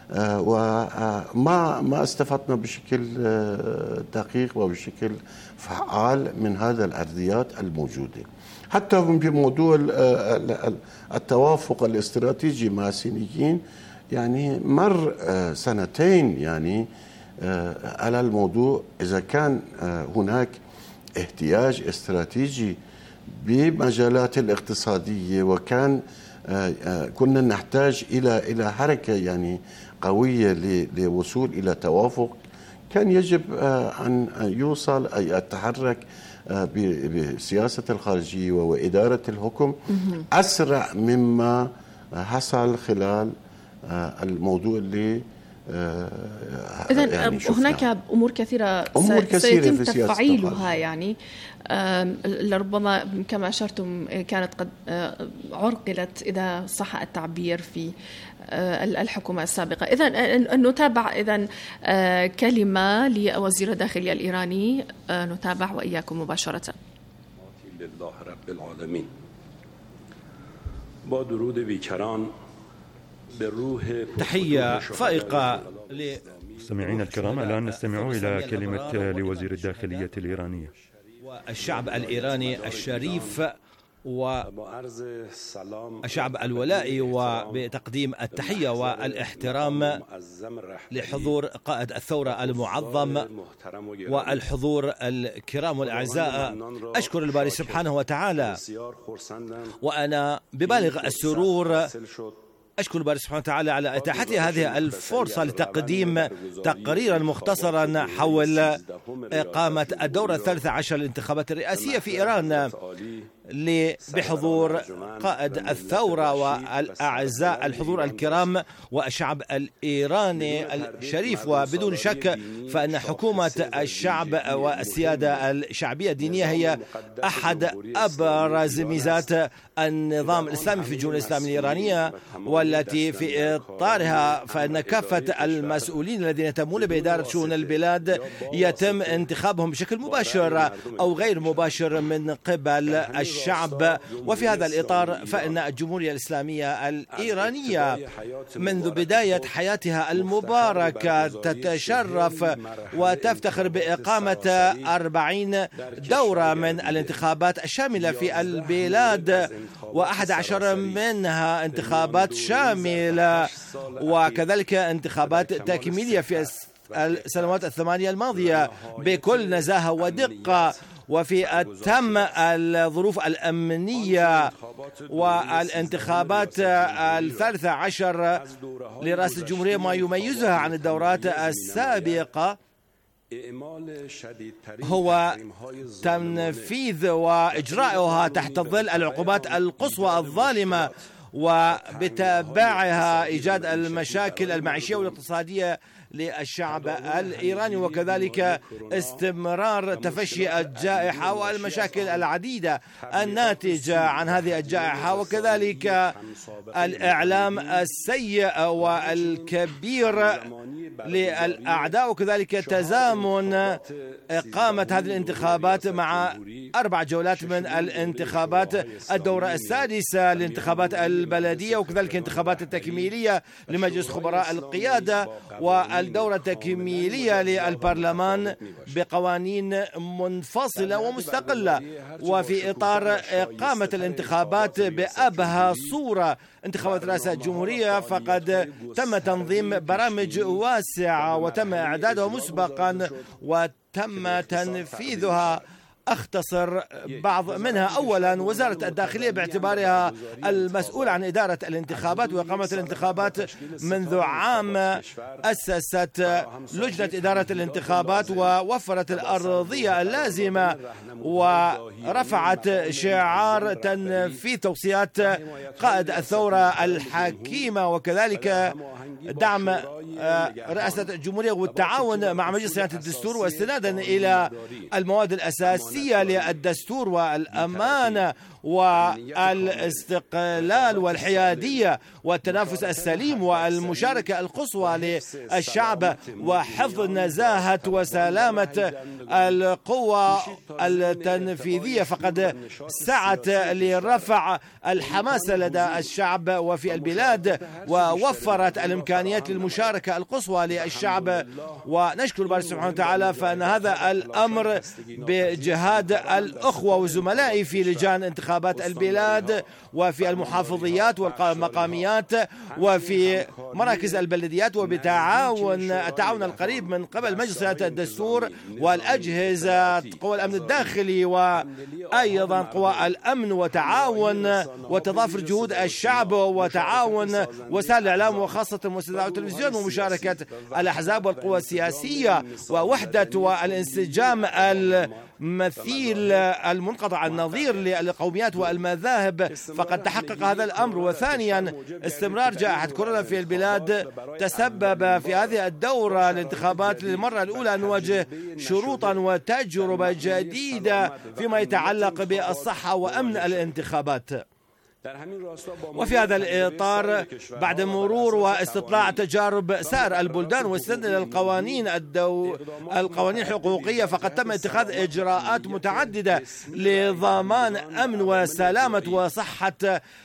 وما استفدنا بشكل دقيق وبشكل فعال من هذا الأرضيات الموجودة. حتى بموضوع التوافق الاستراتيجي مع الصينيين يعني مر 2 يعني على الموضوع. إذا كان هناك احتياج استراتيجي بمجالات الاقتصادية وكان كنا نحتاج إلى حركة يعني قوية للوصول إلى توافق، كان يجب أن يوصل أي التحرك بسياسة الخارجية وإدارة الحكم أسرع مما حصل خلال الموضوع اللي إذن يعني هناك أمور كثيرة سيتم تفعيلها. يعني لربما كما أشرتم كانت قد عرقلت إذا صح التعبير في الحكومة السابقة. إذن نتابع كلمة لوزير الداخلية الإيراني، نتابع وإياكم مباشرة. لله رب العالمين. با درود بیکران به روح تحية فائقة مستمعين الكرام، الآن نستمع إلى كلمة لوزير الداخلية الإيرانية. والشعب الإيراني الشريف وشعب الولاء وبتقديم التحية والاحترام لحضور قائد الثورة المعظم والحضور الكرام والأعزاء. أشكر الباري سبحانه وتعالى وأنا ببالغ السرور أشكر الباري سبحانه وتعالى على إتاحتي هذه الفرصة لتقديم تقريرا مختصرا حول إقامة الدورة 13 للانتخابات الرئاسية في إيران بحضور قائد الثورة والأعزاء الحضور الكرام والشعب الإيراني الشريف. وبدون شك فإن حكومة الشعب والسيادة الشعبية الدينية هي أحد أبرز ميزات النظام الإسلامي في الجمهورية الإسلامية الإيرانية، والتي في إطارها فإن كافة المسؤولين الذين يهتمون بإدارة شؤون البلاد يتم انتخابهم بشكل مباشر أو غير مباشر من قبل الشعب. وفي هذا الإطار فإن الجمهورية الإسلامية الإيرانية منذ بداية حياتها المباركة تتشرف وتفتخر بإقامة 40 دورة من الانتخابات الشاملة في البلاد، و11 منها انتخابات شاملة وكذلك انتخابات تكميلية في السنوات الثمانية الماضية بكل نزاهة ودقة وفي أتم الظروف الأمنية. والانتخابات 13 لرئاسة الجمهورية ما يميزها عن الدورات السابقة هو تنفيذ وإجراءها تحت ظل العقوبات القصوى الظالمة، وبتبعها إيجاد المشاكل المعيشية والاقتصادية للشعب الإيراني، وكذلك استمرار تفشي الجائحة والمشاكل العديدة الناتجة عن هذه الجائحة، وكذلك الإعلام السيء والكبير للأعداء، وكذلك تزامن إقامة هذه الانتخابات مع 4 جولات من الانتخابات الدورة السادسة للانتخابات البلدية، وكذلك انتخابات التكميلية لمجلس خبراء القيادة، والدورة التكميلية للبرلمان بقوانين منفصلة ومستقلة. وفي إطار إقامة الانتخابات بأبهى صورة انتخابات رئاسة الجمهورية فقد تم تنظيم برامج واسعة وتم إعدادها مسبقا وتم تنفيذها. أختصر بعض منها. أولا، وزارة الداخلية باعتبارها المسؤول عن إدارة الانتخابات وإقامة الانتخابات منذ عام أسست لجنة إدارة الانتخابات ووفرت الأرضية اللازمة ورفعت شعار تنفيذ توصيات قائد الثورة الحكيمة، وكذلك دعم رئاسة الجمهورية والتعاون مع مجلس صيانة الدستور واستنادا إلى المواد الأساسية للدستور والأمانة والاستقلال والحيادية والتنافس السليم والمشاركة القصوى للشعب وحفظ نزاهة وسلامة القوى التنفيذية، فقد سعت لرفع الحماسة لدى الشعب وفي البلاد ووفرت الإمكانيات للمشاركة القصوى للشعب. ونشكر الله سبحانه وتعالى فإن هذا الأمر بجهاد الأخوة وزملائي في لجان انتخابات البلاد وفي المحافظيات والمقاميات وفي مراكز البلديات، وبتعاون التعاون القريب من قبل مجلس صيانة الدستور والأجهزة قوى الأمن الداخلي وأيضا قوى الأمن، وتعاون وتضافر جهود الشعب وتعاون وسائل الإعلام وخاصة مؤسسات التلفزيون ومشاركة الأحزاب والقوى السياسية ووحدة والانسجام المثيل المنقطع النظير للقوميات والمذاهب، فقد تحقق هذا الأمر. وثانيا، استمرار جائحة كورونا في البلاد تسبب في هذه الدورة الانتخابات للمرة الأولى أن نواجه شروطا وتجربة جديدة فيما يتعلق بالصحة وأمن الانتخابات. وفي هذا الإطار بعد مرور واستطلاع تجارب سائر البلدان واستند إلى القوانين الحقوقية، فقد تم اتخاذ إجراءات متعددة لضمان أمن وسلامة وصحة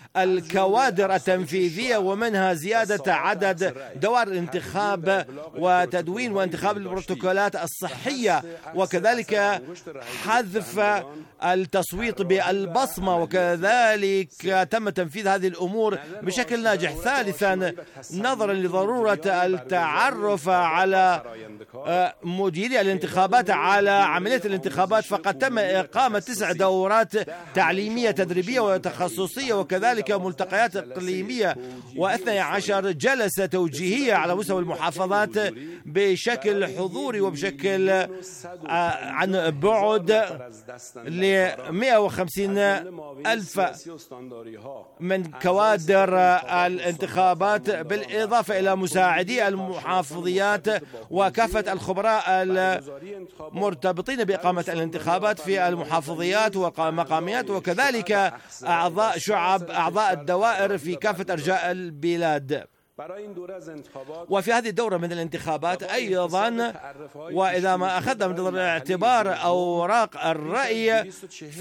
الكوادر التنفيذية، ومنها زيادة عدد دوائر الانتخاب وتدوين وانتخاب البروتوكولات الصحية، وكذلك حذف التصويت بالبصمة، وكذلك تم تنفيذ هذه الأمور بشكل ناجح. ثالثا، نظرا لضرورة التعرف على مديري الانتخابات على عملية الانتخابات، فقد تم إقامة 9 دورات تعليمية تدريبية وتخصصية، وكذلك ملتقيات إقليمية و12 جلسة توجيهية على مستوى المحافظات بشكل حضوري وبشكل عن بعد ل 150,000 من كوادر الانتخابات، بالإضافة إلى مساعدي المحافظيات وكافة الخبراء المرتبطين بإقامة الانتخابات في المحافظيات والمقاميات، وكذلك أعضاء الدوائر في كافة أرجاء البلاد. وفي هذه الدورة من الانتخابات أيضا، وإذا ما أخذنا من الاعتبار أوراق الرأي،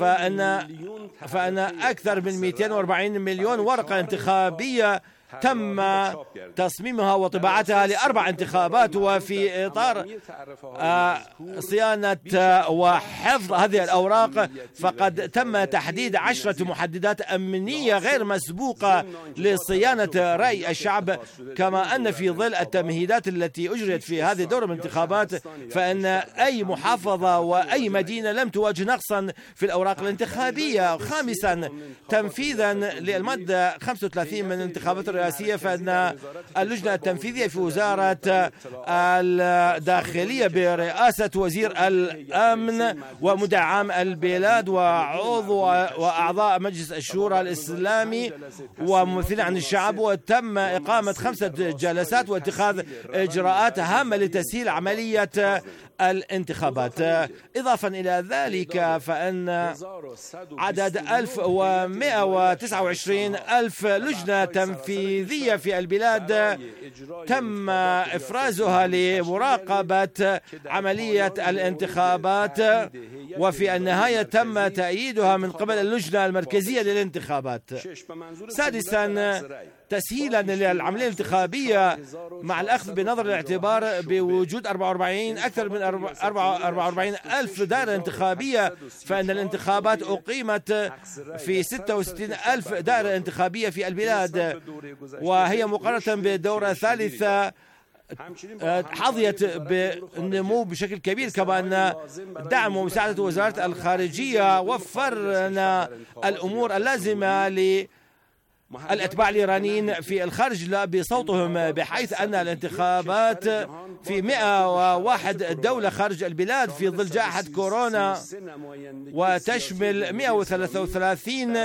فأن أكثر من 240 مليون ورقة انتخابية تم تصميمها وطباعتها ل4 انتخابات. وفي إطار صيانة وحفظ هذه الأوراق، فقد تم تحديد 10 محددات أمنية غير مسبوقة لصيانة رأي الشعب. كما أن في ظل التمهيدات التي أجريت في هذه الدورة من الانتخابات، فإن أي محافظة وأي مدينة لم تواجه نقصا في الأوراق الانتخابية. خامسا، تنفيذا للمادة 35 من الانتخابات الرئاسية، فإن اللجنة التنفيذية في وزارة الداخلية برئاسة وزير الأمن ومدير عام البلاد وعضو وأعضاء مجلس الشورى الإسلامي وممثلين عن الشعب، وتم إقامة 5 جلسات واتخاذ إجراءات هامة لتسهيل عملية الانتخابات. إضافة إلى ذلك، فإن عدد 1129,000 لجنة تنفيذية في البلاد تم إفرازها لمراقبة عملية الانتخابات، وفي النهاية تم تأييدها من قبل اللجنة المركزية للانتخابات. سادسا، تسهيلا للعملية الانتخابية مع الأخذ بنظر الاعتبار بوجود أكثر من 44,000 دائرة انتخابية، فإن الانتخابات أقيمت في 66,000 دائرة انتخابية في البلاد، وهي مقارنة بالدورة الثالثة حظيت بالنمو بشكل كبير. كما أن دعم ومساعدة وزارة الخارجية وفرنا الأمور اللازمة الأتباع الإيرانيين في الخارج بصوتهم، بحيث أن الانتخابات في 101 دولة خارج البلاد في ظل جائحة كورونا، وتشمل 133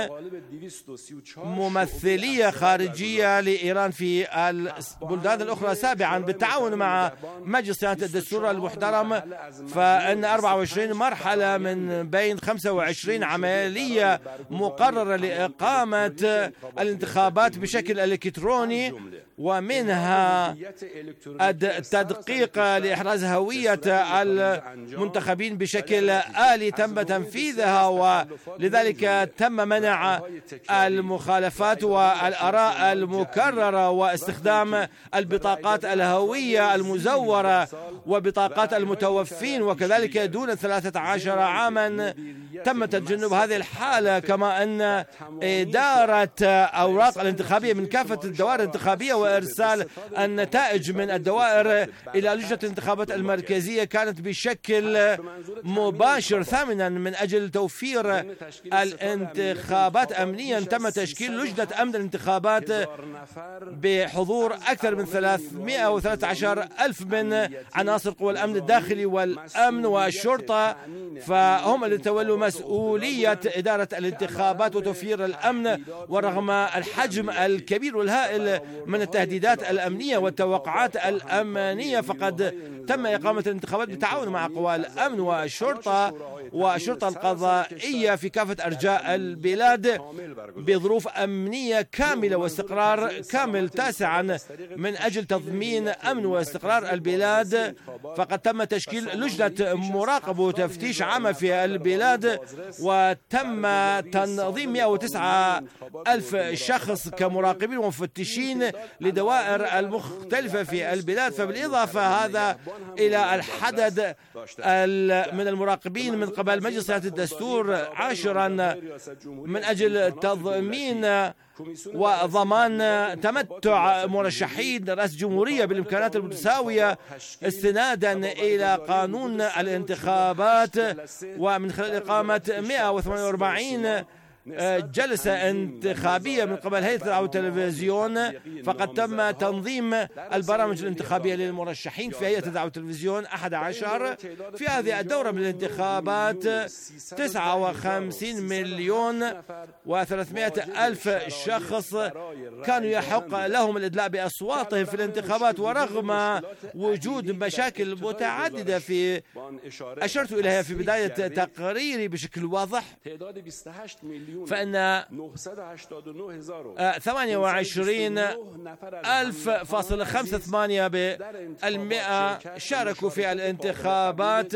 ممثلية خارجية لإيران في البلدان الأخرى. سابعا، بالتعاون مع مجلس صيانة الدستور المحترم، فإن 24 مرحلة من بين 25 عملية مقررة لإقامة الانتخابات بشكل إلكتروني، ومنها التدقيق لإحراز هوية المنتخبين بشكل آلي تم تنفيذها، ولذلك تم منع المخالفات والآراء المكررة واستخدام البطاقات الهوية المزورة وبطاقات المتوفين، وكذلك دون 13 عاما تم تجنب هذه الحالة. كما أن إدارة أوراق الانتخابية من كافة الدوائر الانتخابية وإرسال النتائج من الدوائر إلى لجنة الانتخابات المركزية كانت بشكل مباشر. ثامنا، من أجل توفير الانتخابات أمنيا، تم تشكيل لجنة أمن الانتخابات بحضور أكثر من 313,000 من عناصر قوى الأمن الداخلي والأمن والشرطة، فهم اللي تولوا مسؤولية إدارة الانتخابات وتوفير الأمن. ورغم الحجم الكبير والهائل من التهديدات الأمنية والتوقعات الأمنية، فقد تم إقامة الانتخابات بالتعاون مع قوى الأمن والشرطة القضائية في كافة أرجاء البلاد بظروف أمنية كاملة واستقرار كامل. تاسعا، من أجل تضمين أمن واستقرار البلاد، فقد تم تشكيل لجنة مراقبة وتفتيش عامة في البلاد، وتم تنظيم 109,000 شخص كمراقبين ومفتشين لدوائر المختلفة في البلاد. فبالإضافة هذا إلى العدد من المراقبين من قبل مجلس صيانة الدستور 10 من أجل تضمين وضمان تمتع مرشحين رئاسة الجمهورية بالإمكانات المتساوية استنادا إلى قانون الانتخابات، ومن خلال إقامة 148 جلسة انتخابية من قبل هيئة الإذاعة والتلفزيون. فقد تم تنظيم البرامج الانتخابية للمرشحين في هيئة الإذاعة والتلفزيون 11 في هذه الدورة من الانتخابات. 59 مليون و300 ألف شخص كانوا يحق لهم الإدلاء بأصواتهم في الانتخابات، ورغم وجود مشاكل متعددة أشرت إليها في بداية تقريري بشكل واضح، فإن 28,5% شاركوا في الانتخابات،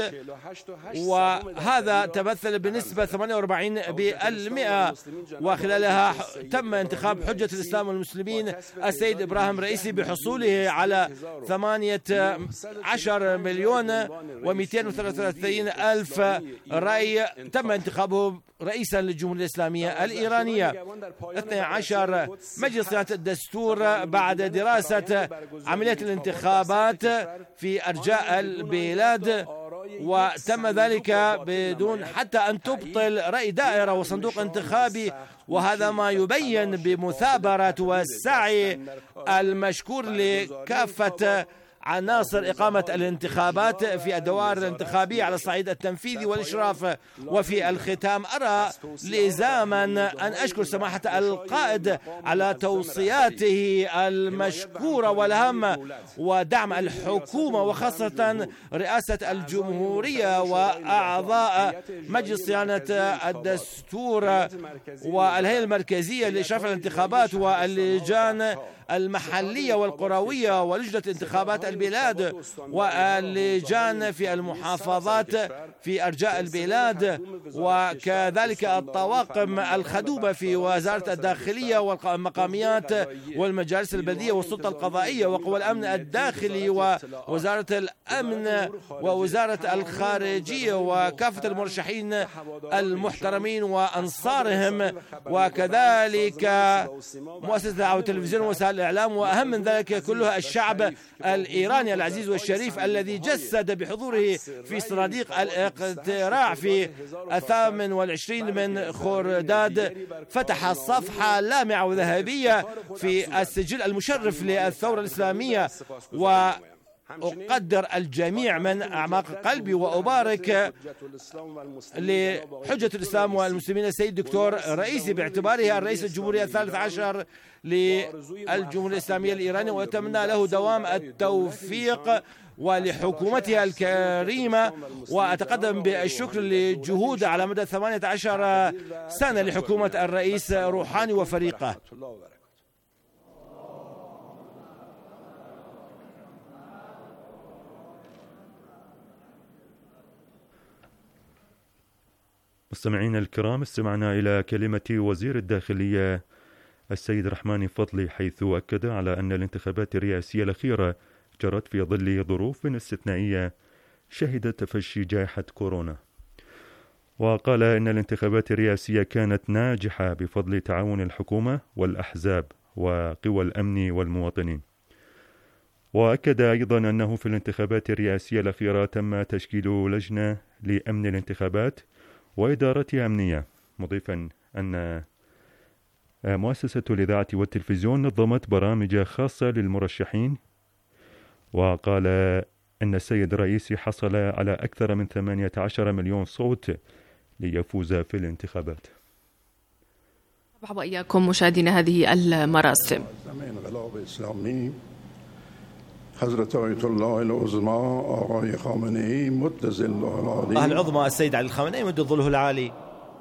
وهذا تمثل بنسبة 48%، وخلالها تم انتخاب حجة الإسلام والمسلمين السيد إبراهيم رئيسي بحصوله على 18,233,000 رأي. تم انتخابه رئيسا للجمهورية الإسلامية الإيرانية. 12 مجلس صيانة الدستور بعد دراسة عملية الانتخابات في أرجاء البلاد، وتم ذلك بدون حتى أن تبطل رأي دائرة وصندوق انتخابي، وهذا ما يبين بمثابرة والسعي المشكور لكافة عناصر إقامة الانتخابات في الدوائر الانتخابية على الصعيد التنفيذي والإشراف. وفي الختام أرى لزاما أن أشكر سماحة القائد على توصياته المشكورة والهامة ودعم الحكومة وخاصة رئاسة الجمهورية وأعضاء مجلس صيانة الدستور والهيئة المركزية لإشراف الانتخابات واللجان المحلية والقروية ولجنة انتخابات البلاد واللجان في المحافظات في أرجاء البلاد، وكذلك الطواقم الخدومة في وزارة الداخلية والمقاميات والمجالس البلدية والسلطة القضائية وقوى الأمن الداخلي ووزارة الأمن ووزارة الخارجية وكافة المرشحين المحترمين وأنصارهم، وكذلك مؤسسة الإذاعة والتلفزيون ووسائل الإعلام، وأهم من ذلك كلها الشعب الإيراني العزيز والشريف الذي جسد بحضوره في صناديق الاقتراع في 28 من خرداد، فتح صفحة لامعة وذهبية في السجل المشرف للثورة الإسلامية. وأقدر الجميع من أعماق قلبي وأبارك لحجة الإسلام والمسلمين السيد دكتور رئيسي باعتباره الرئيس الجمهورية 13 للجمهورية الإسلامية الإيرانية، وأتمنى له دوام التوفيق ولحكومتها الكريمة، وأتقدم بالشكر لجهود على مدى 18 سنة لحكومة الرئيس روحاني وفريقه. مستمعينا الكرام، استمعنا إلى كلمة وزير الداخلية السيد رحماني فضلي، حيث أكد على أن الانتخابات الرئاسية الأخيرة جرت في ظل ظروف استثنائية شهدت تفشي جائحة كورونا، وقال إن الانتخابات الرئاسية كانت ناجحة بفضل تعاون الحكومة والأحزاب وقوى الأمن والمواطنين. وأكد أيضا أنه في الانتخابات الرئاسية الأخيرة تم تشكيل لجنة لأمن الانتخابات وإدارتها أمنية، مضيفا أن مؤسسة الإذاعة والتلفزيون نظمت برامج خاصة للمرشحين. وقال أن السيد الرئيسي حصل على أكثر من 18 مليون صوت ليفوز في الانتخابات. مرحبا وإياكم مشاهدينا هذه المراسم. حضرت آية الله العظمى آقای خامنه‌ای مد ظله العالی العظمى السيد علي الخامنئي مد ظله العالي،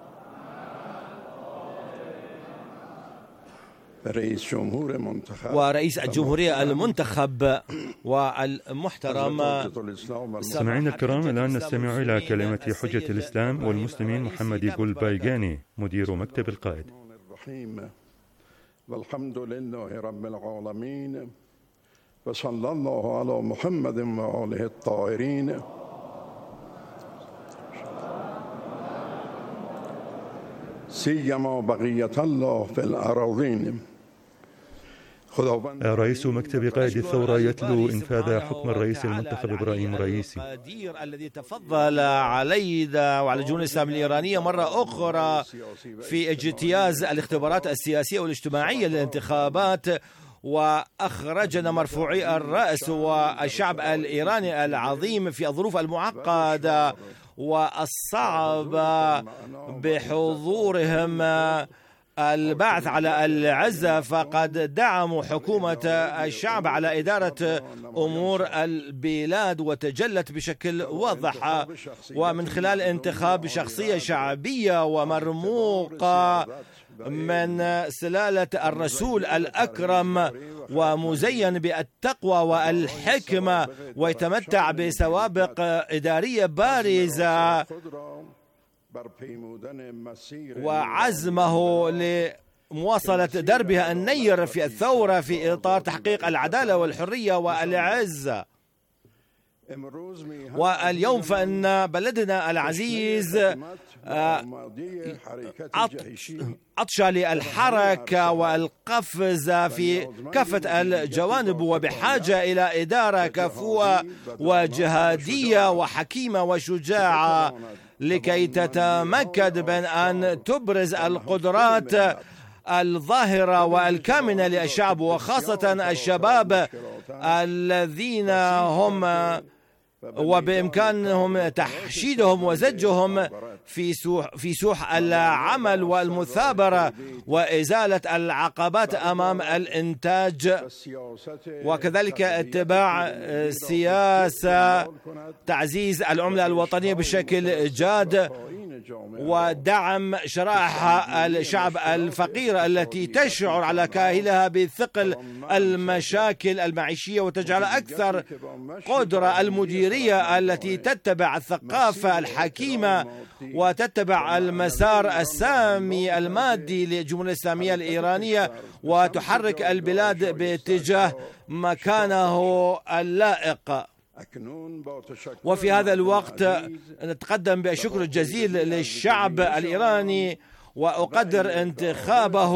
ورئيس الجمهورية المنتخب والمحترم. سمعين الكرام، الآن نستمع إلى كلمة حجة الإسلام والمسلمين محمد قلبايغاني مدير مكتب القائد. والحمد لله رب العالمين وصلى الله على محمد وآله الطاهرين. سيما بقية الله في الأراضين. رئيس مكتب قائد الثورة يتلو إنفاذ حكم الرئيس المنتخب إبراهيم رئيسي الذي تفضل علينا وعلى الجمهورية الإسلامية الإيرانية مرة أخرى في اجتياز الاختبارات السياسية والاجتماعية للانتخابات، وأخرجنا مرفوعي الرأس والشعب الإيراني العظيم في الظروف المعقدة والصعبة بحضورهم البعث على العزة، فقد دعموا حكومة الشعب على إدارة أمور البلاد وتجلت بشكل واضح ومن خلال انتخاب شخصية شعبية ومرموقة من سلالة الرسول الأكرم ومزين بالتقوى والحكمة ويتمتع بسوابق إدارية بارزة وعزمه لمواصلة دربها النير في الثورة في إطار تحقيق العدالة والحرية والعزة. واليوم فإن بلدنا العزيز عطش للحركة والقفز في كافة الجوانب وبحاجة إلى إدارة كفؤة وجهادية وحكيمة وشجاعة لكي تتمكن من أن تبرز القدرات الظاهرة والكامنة للشعب وخاصة الشباب الذين هم وبإمكانهم تحشيدهم وزجهم في سوح العمل والمثابرة وإزالة العقبات أمام الإنتاج، وكذلك اتباع سياسة تعزيز العملة الوطنية بشكل جاد ودعم شرائح الشعب الفقيرة التي تشعر على كاهلها بثقل المشاكل المعيشية وتجعل أكثر قدرة المديرية التي تتبع الثقافة الحكيمة وتتبع المسار السامي المادي للجمهورية الإسلامية الإيرانية وتحرك البلاد باتجاه مكانه اللائق. وفي هذا الوقت نتقدم بالشكر الجزيل للشعب الإيراني وأقدر انتخابه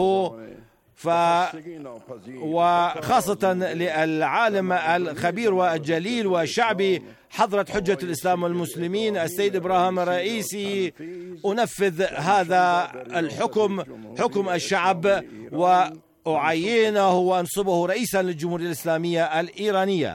وخاصة للعالم الخبير والجليل والشعبي حضرة حجة الإسلام والمسلمين السيد إبراهيم رئيسي، أنفذ هذا الحكم حكم الشعب وأعينه وأنصبه رئيسا للجمهورية الإسلامية الإيرانية.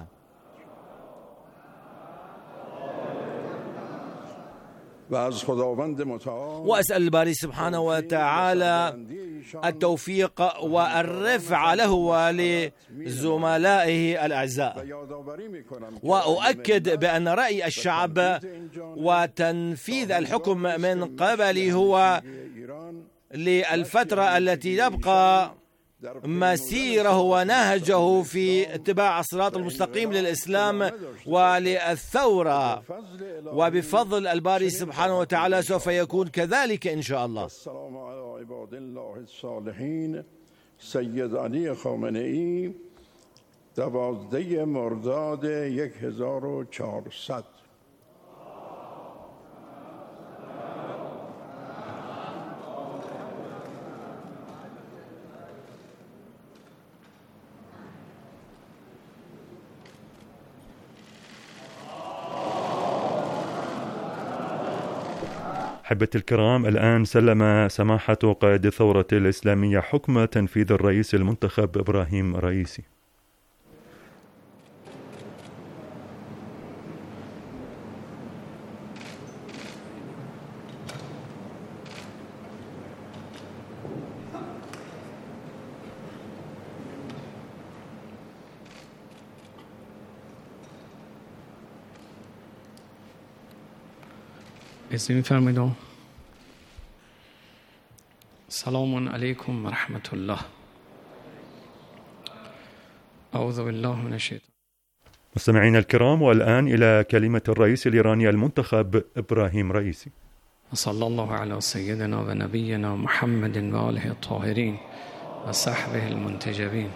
وأسأل الباري سبحانه وتعالى التوفيق والرفع له ولزملائه الأعزاء، وأؤكد بأن رأي الشعب وتنفيذ الحكم من قبله هو للفترة التي يبقى مسيره ونهجه في اتباع الصراط المستقيم للإسلام وللثورة، وبفضل الباري سبحانه وتعالى سوف يكون كذلك إن شاء الله. السلام على عباد الله الصالحين. سید علی خامنه‌ای 12 مرداد 1400. أحبتي الكرام، الآن سلم سماحة قائد الثورة الإسلامية حكم تنفيذ الرئيس المنتخب إبراهيم رئيسي. اسم فرمایید. سلام علیکم و رحمت الله. أعوذ بالله من الشيطان. مستمعينا الكرام، والآن إلى كلمة الرئيس الإيراني المنتخب إبراهيم رئيسي. صلى الله على سيدنا ونبينا محمد وآله الطاهرين وصحبه المنتجبين.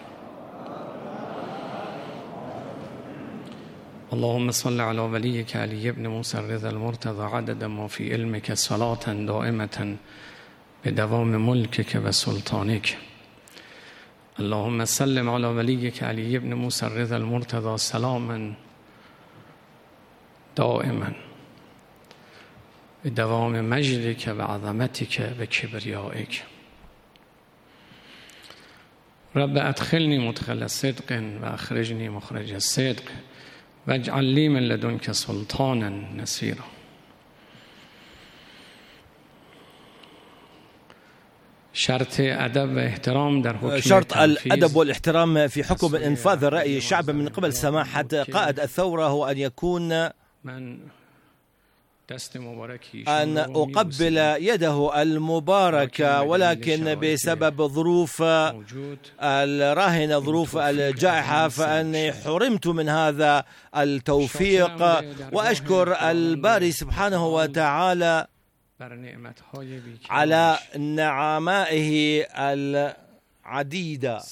اللهم صل على وليك علي بن موسى الرضا المرتضى عدد ما في علمك صلاة دائمة بدوام ملكك وسلطانك. اللهم سلم على وليك علي بن موسى الرضا المرتضى سلاما دائما بدوام مجدك وعظمتك وكبريائك. رب أدخلني مدخل صدق وأخرجني مخرج الصدق واجعل لي من لدنك سلطانا نصيرا. شرط الأدب والاحترام در حكم شرط الأدب والاحترام في حكم إنفاذ رأي الشعب من قبل سماحة قائد الثورة هو أن يكون أن أقبل يده المباركة، ولكن بسبب ظروف الراهنة ظروف الجائحة فأني حرمت من هذا التوفيق، وأشكر الباري سبحانه وتعالى على نعمائه العديدة.